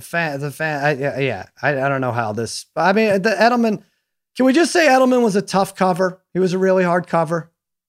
I don't know how this. I mean, the Edelman. Can we just say Edelman was a tough cover? He was a really hard cover.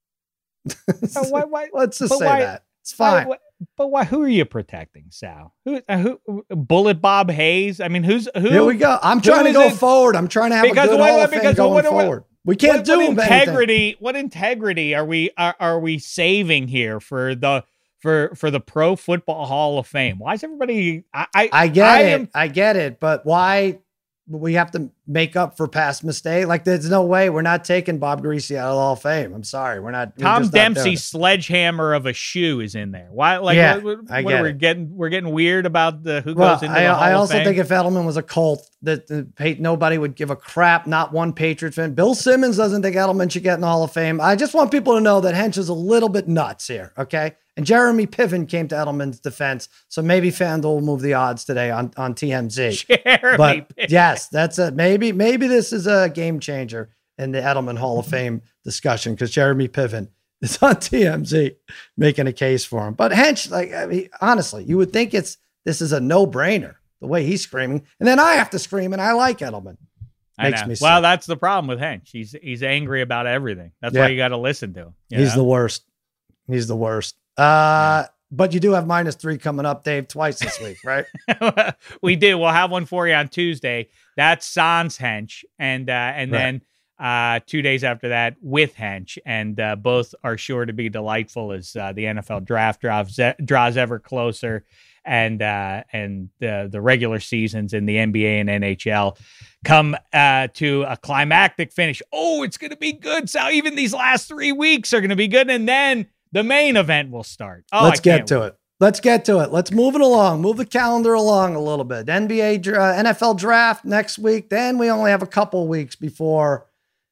Let's just say that. It's fine. But why? Who are you protecting, Sal? Who? Bullet Bob Hayes? I mean, who? Here we go. I'm trying to go forward. I'm trying to have a good Hall of Fame going forward. We can't do integrity. What integrity are we saving here for the Pro Football Hall of Fame? Why is everybody? I get it, but why? We have to make up for past mistake. Like, there's no way we're not taking Bob Greasy out of the Hall of Fame. I'm sorry, we're not. Tom Dempsey's sledgehammer of a shoe is in there. Why? Like, we're getting weird about the who goes into the Hall of Fame. I also think if Edelman was a Colt, that nobody would give a crap. Not one Patriot fan. Bill Simmons doesn't think Edelman should get in the Hall of Fame. I just want people to know that Hench is a little bit nuts here. Okay. And Jeremy Piven came to Edelman's defense, so maybe FanDuel will move the odds today on TMZ. Piven. Yes, that's it. Maybe this is a game changer in the Edelman Hall of Fame discussion because Jeremy Piven is on TMZ making a case for him. But Hench, honestly, you would think this is a no-brainer the way he's screaming, and then I have to scream, and I like Edelman. Makes me sick. Well, that's the problem with Hench. He's angry about everything. That's why you got to listen to him. He's the worst. He's the worst. But you do have -3 coming up, Dave, twice this week, right? We do. We'll have one for you on Tuesday. That's sans Hench, and then 2 days after that with Hench, and both are sure to be delightful as the NFL draft draws ever closer, and the regular seasons in the NBA and NHL come to a climactic finish. Oh, it's going to be good. So even these last 3 weeks are going to be good, and then the main event will start. Let's get to it. Let's move it along. Move the calendar along a little bit. NFL draft next week. Then we only have a couple weeks before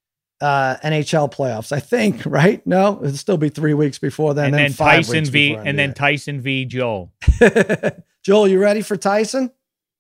NHL playoffs, I think, right? No, it'll still be 3 weeks before then. And then 5 Tyson weeks v. before and then Tyson v. Joel. Joel, you ready for Tyson?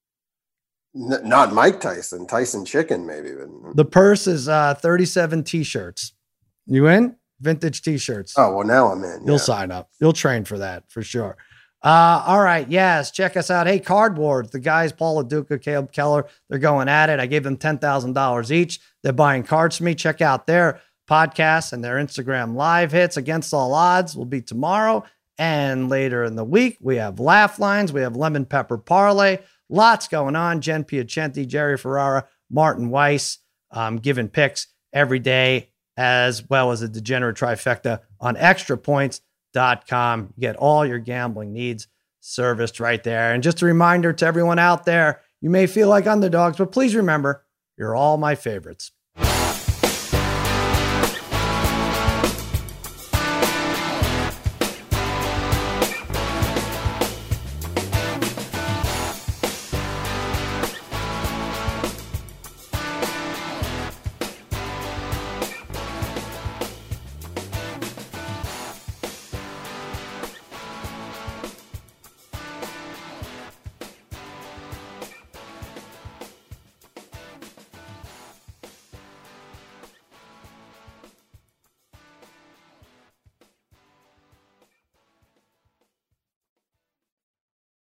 Not Mike Tyson. Tyson Chicken, maybe. The purse is 37 T-shirts. You in? Vintage T-shirts. Oh, well, now I'm in. You'll sign up. You'll train for that for sure. All right. Yes. Check us out. Hey, Cardboards. The guys, Paul LaDuca, Caleb Keller, they're going at it. I gave them $10,000 each. They're buying cards from me. Check out their podcasts and their Instagram live hits. Against All Odds will be tomorrow. And later in the week, we have Laugh Lines. We have Lemon Pepper Parlay. Lots going on. Jen Piacenti, Jerry Ferrara, Martin Weiss, giving picks every day, as well as a degenerate trifecta on extrapoints.com. You get all your gambling needs serviced right there. And just a reminder to everyone out there, you may feel like underdogs, but please remember, you're all my favorites.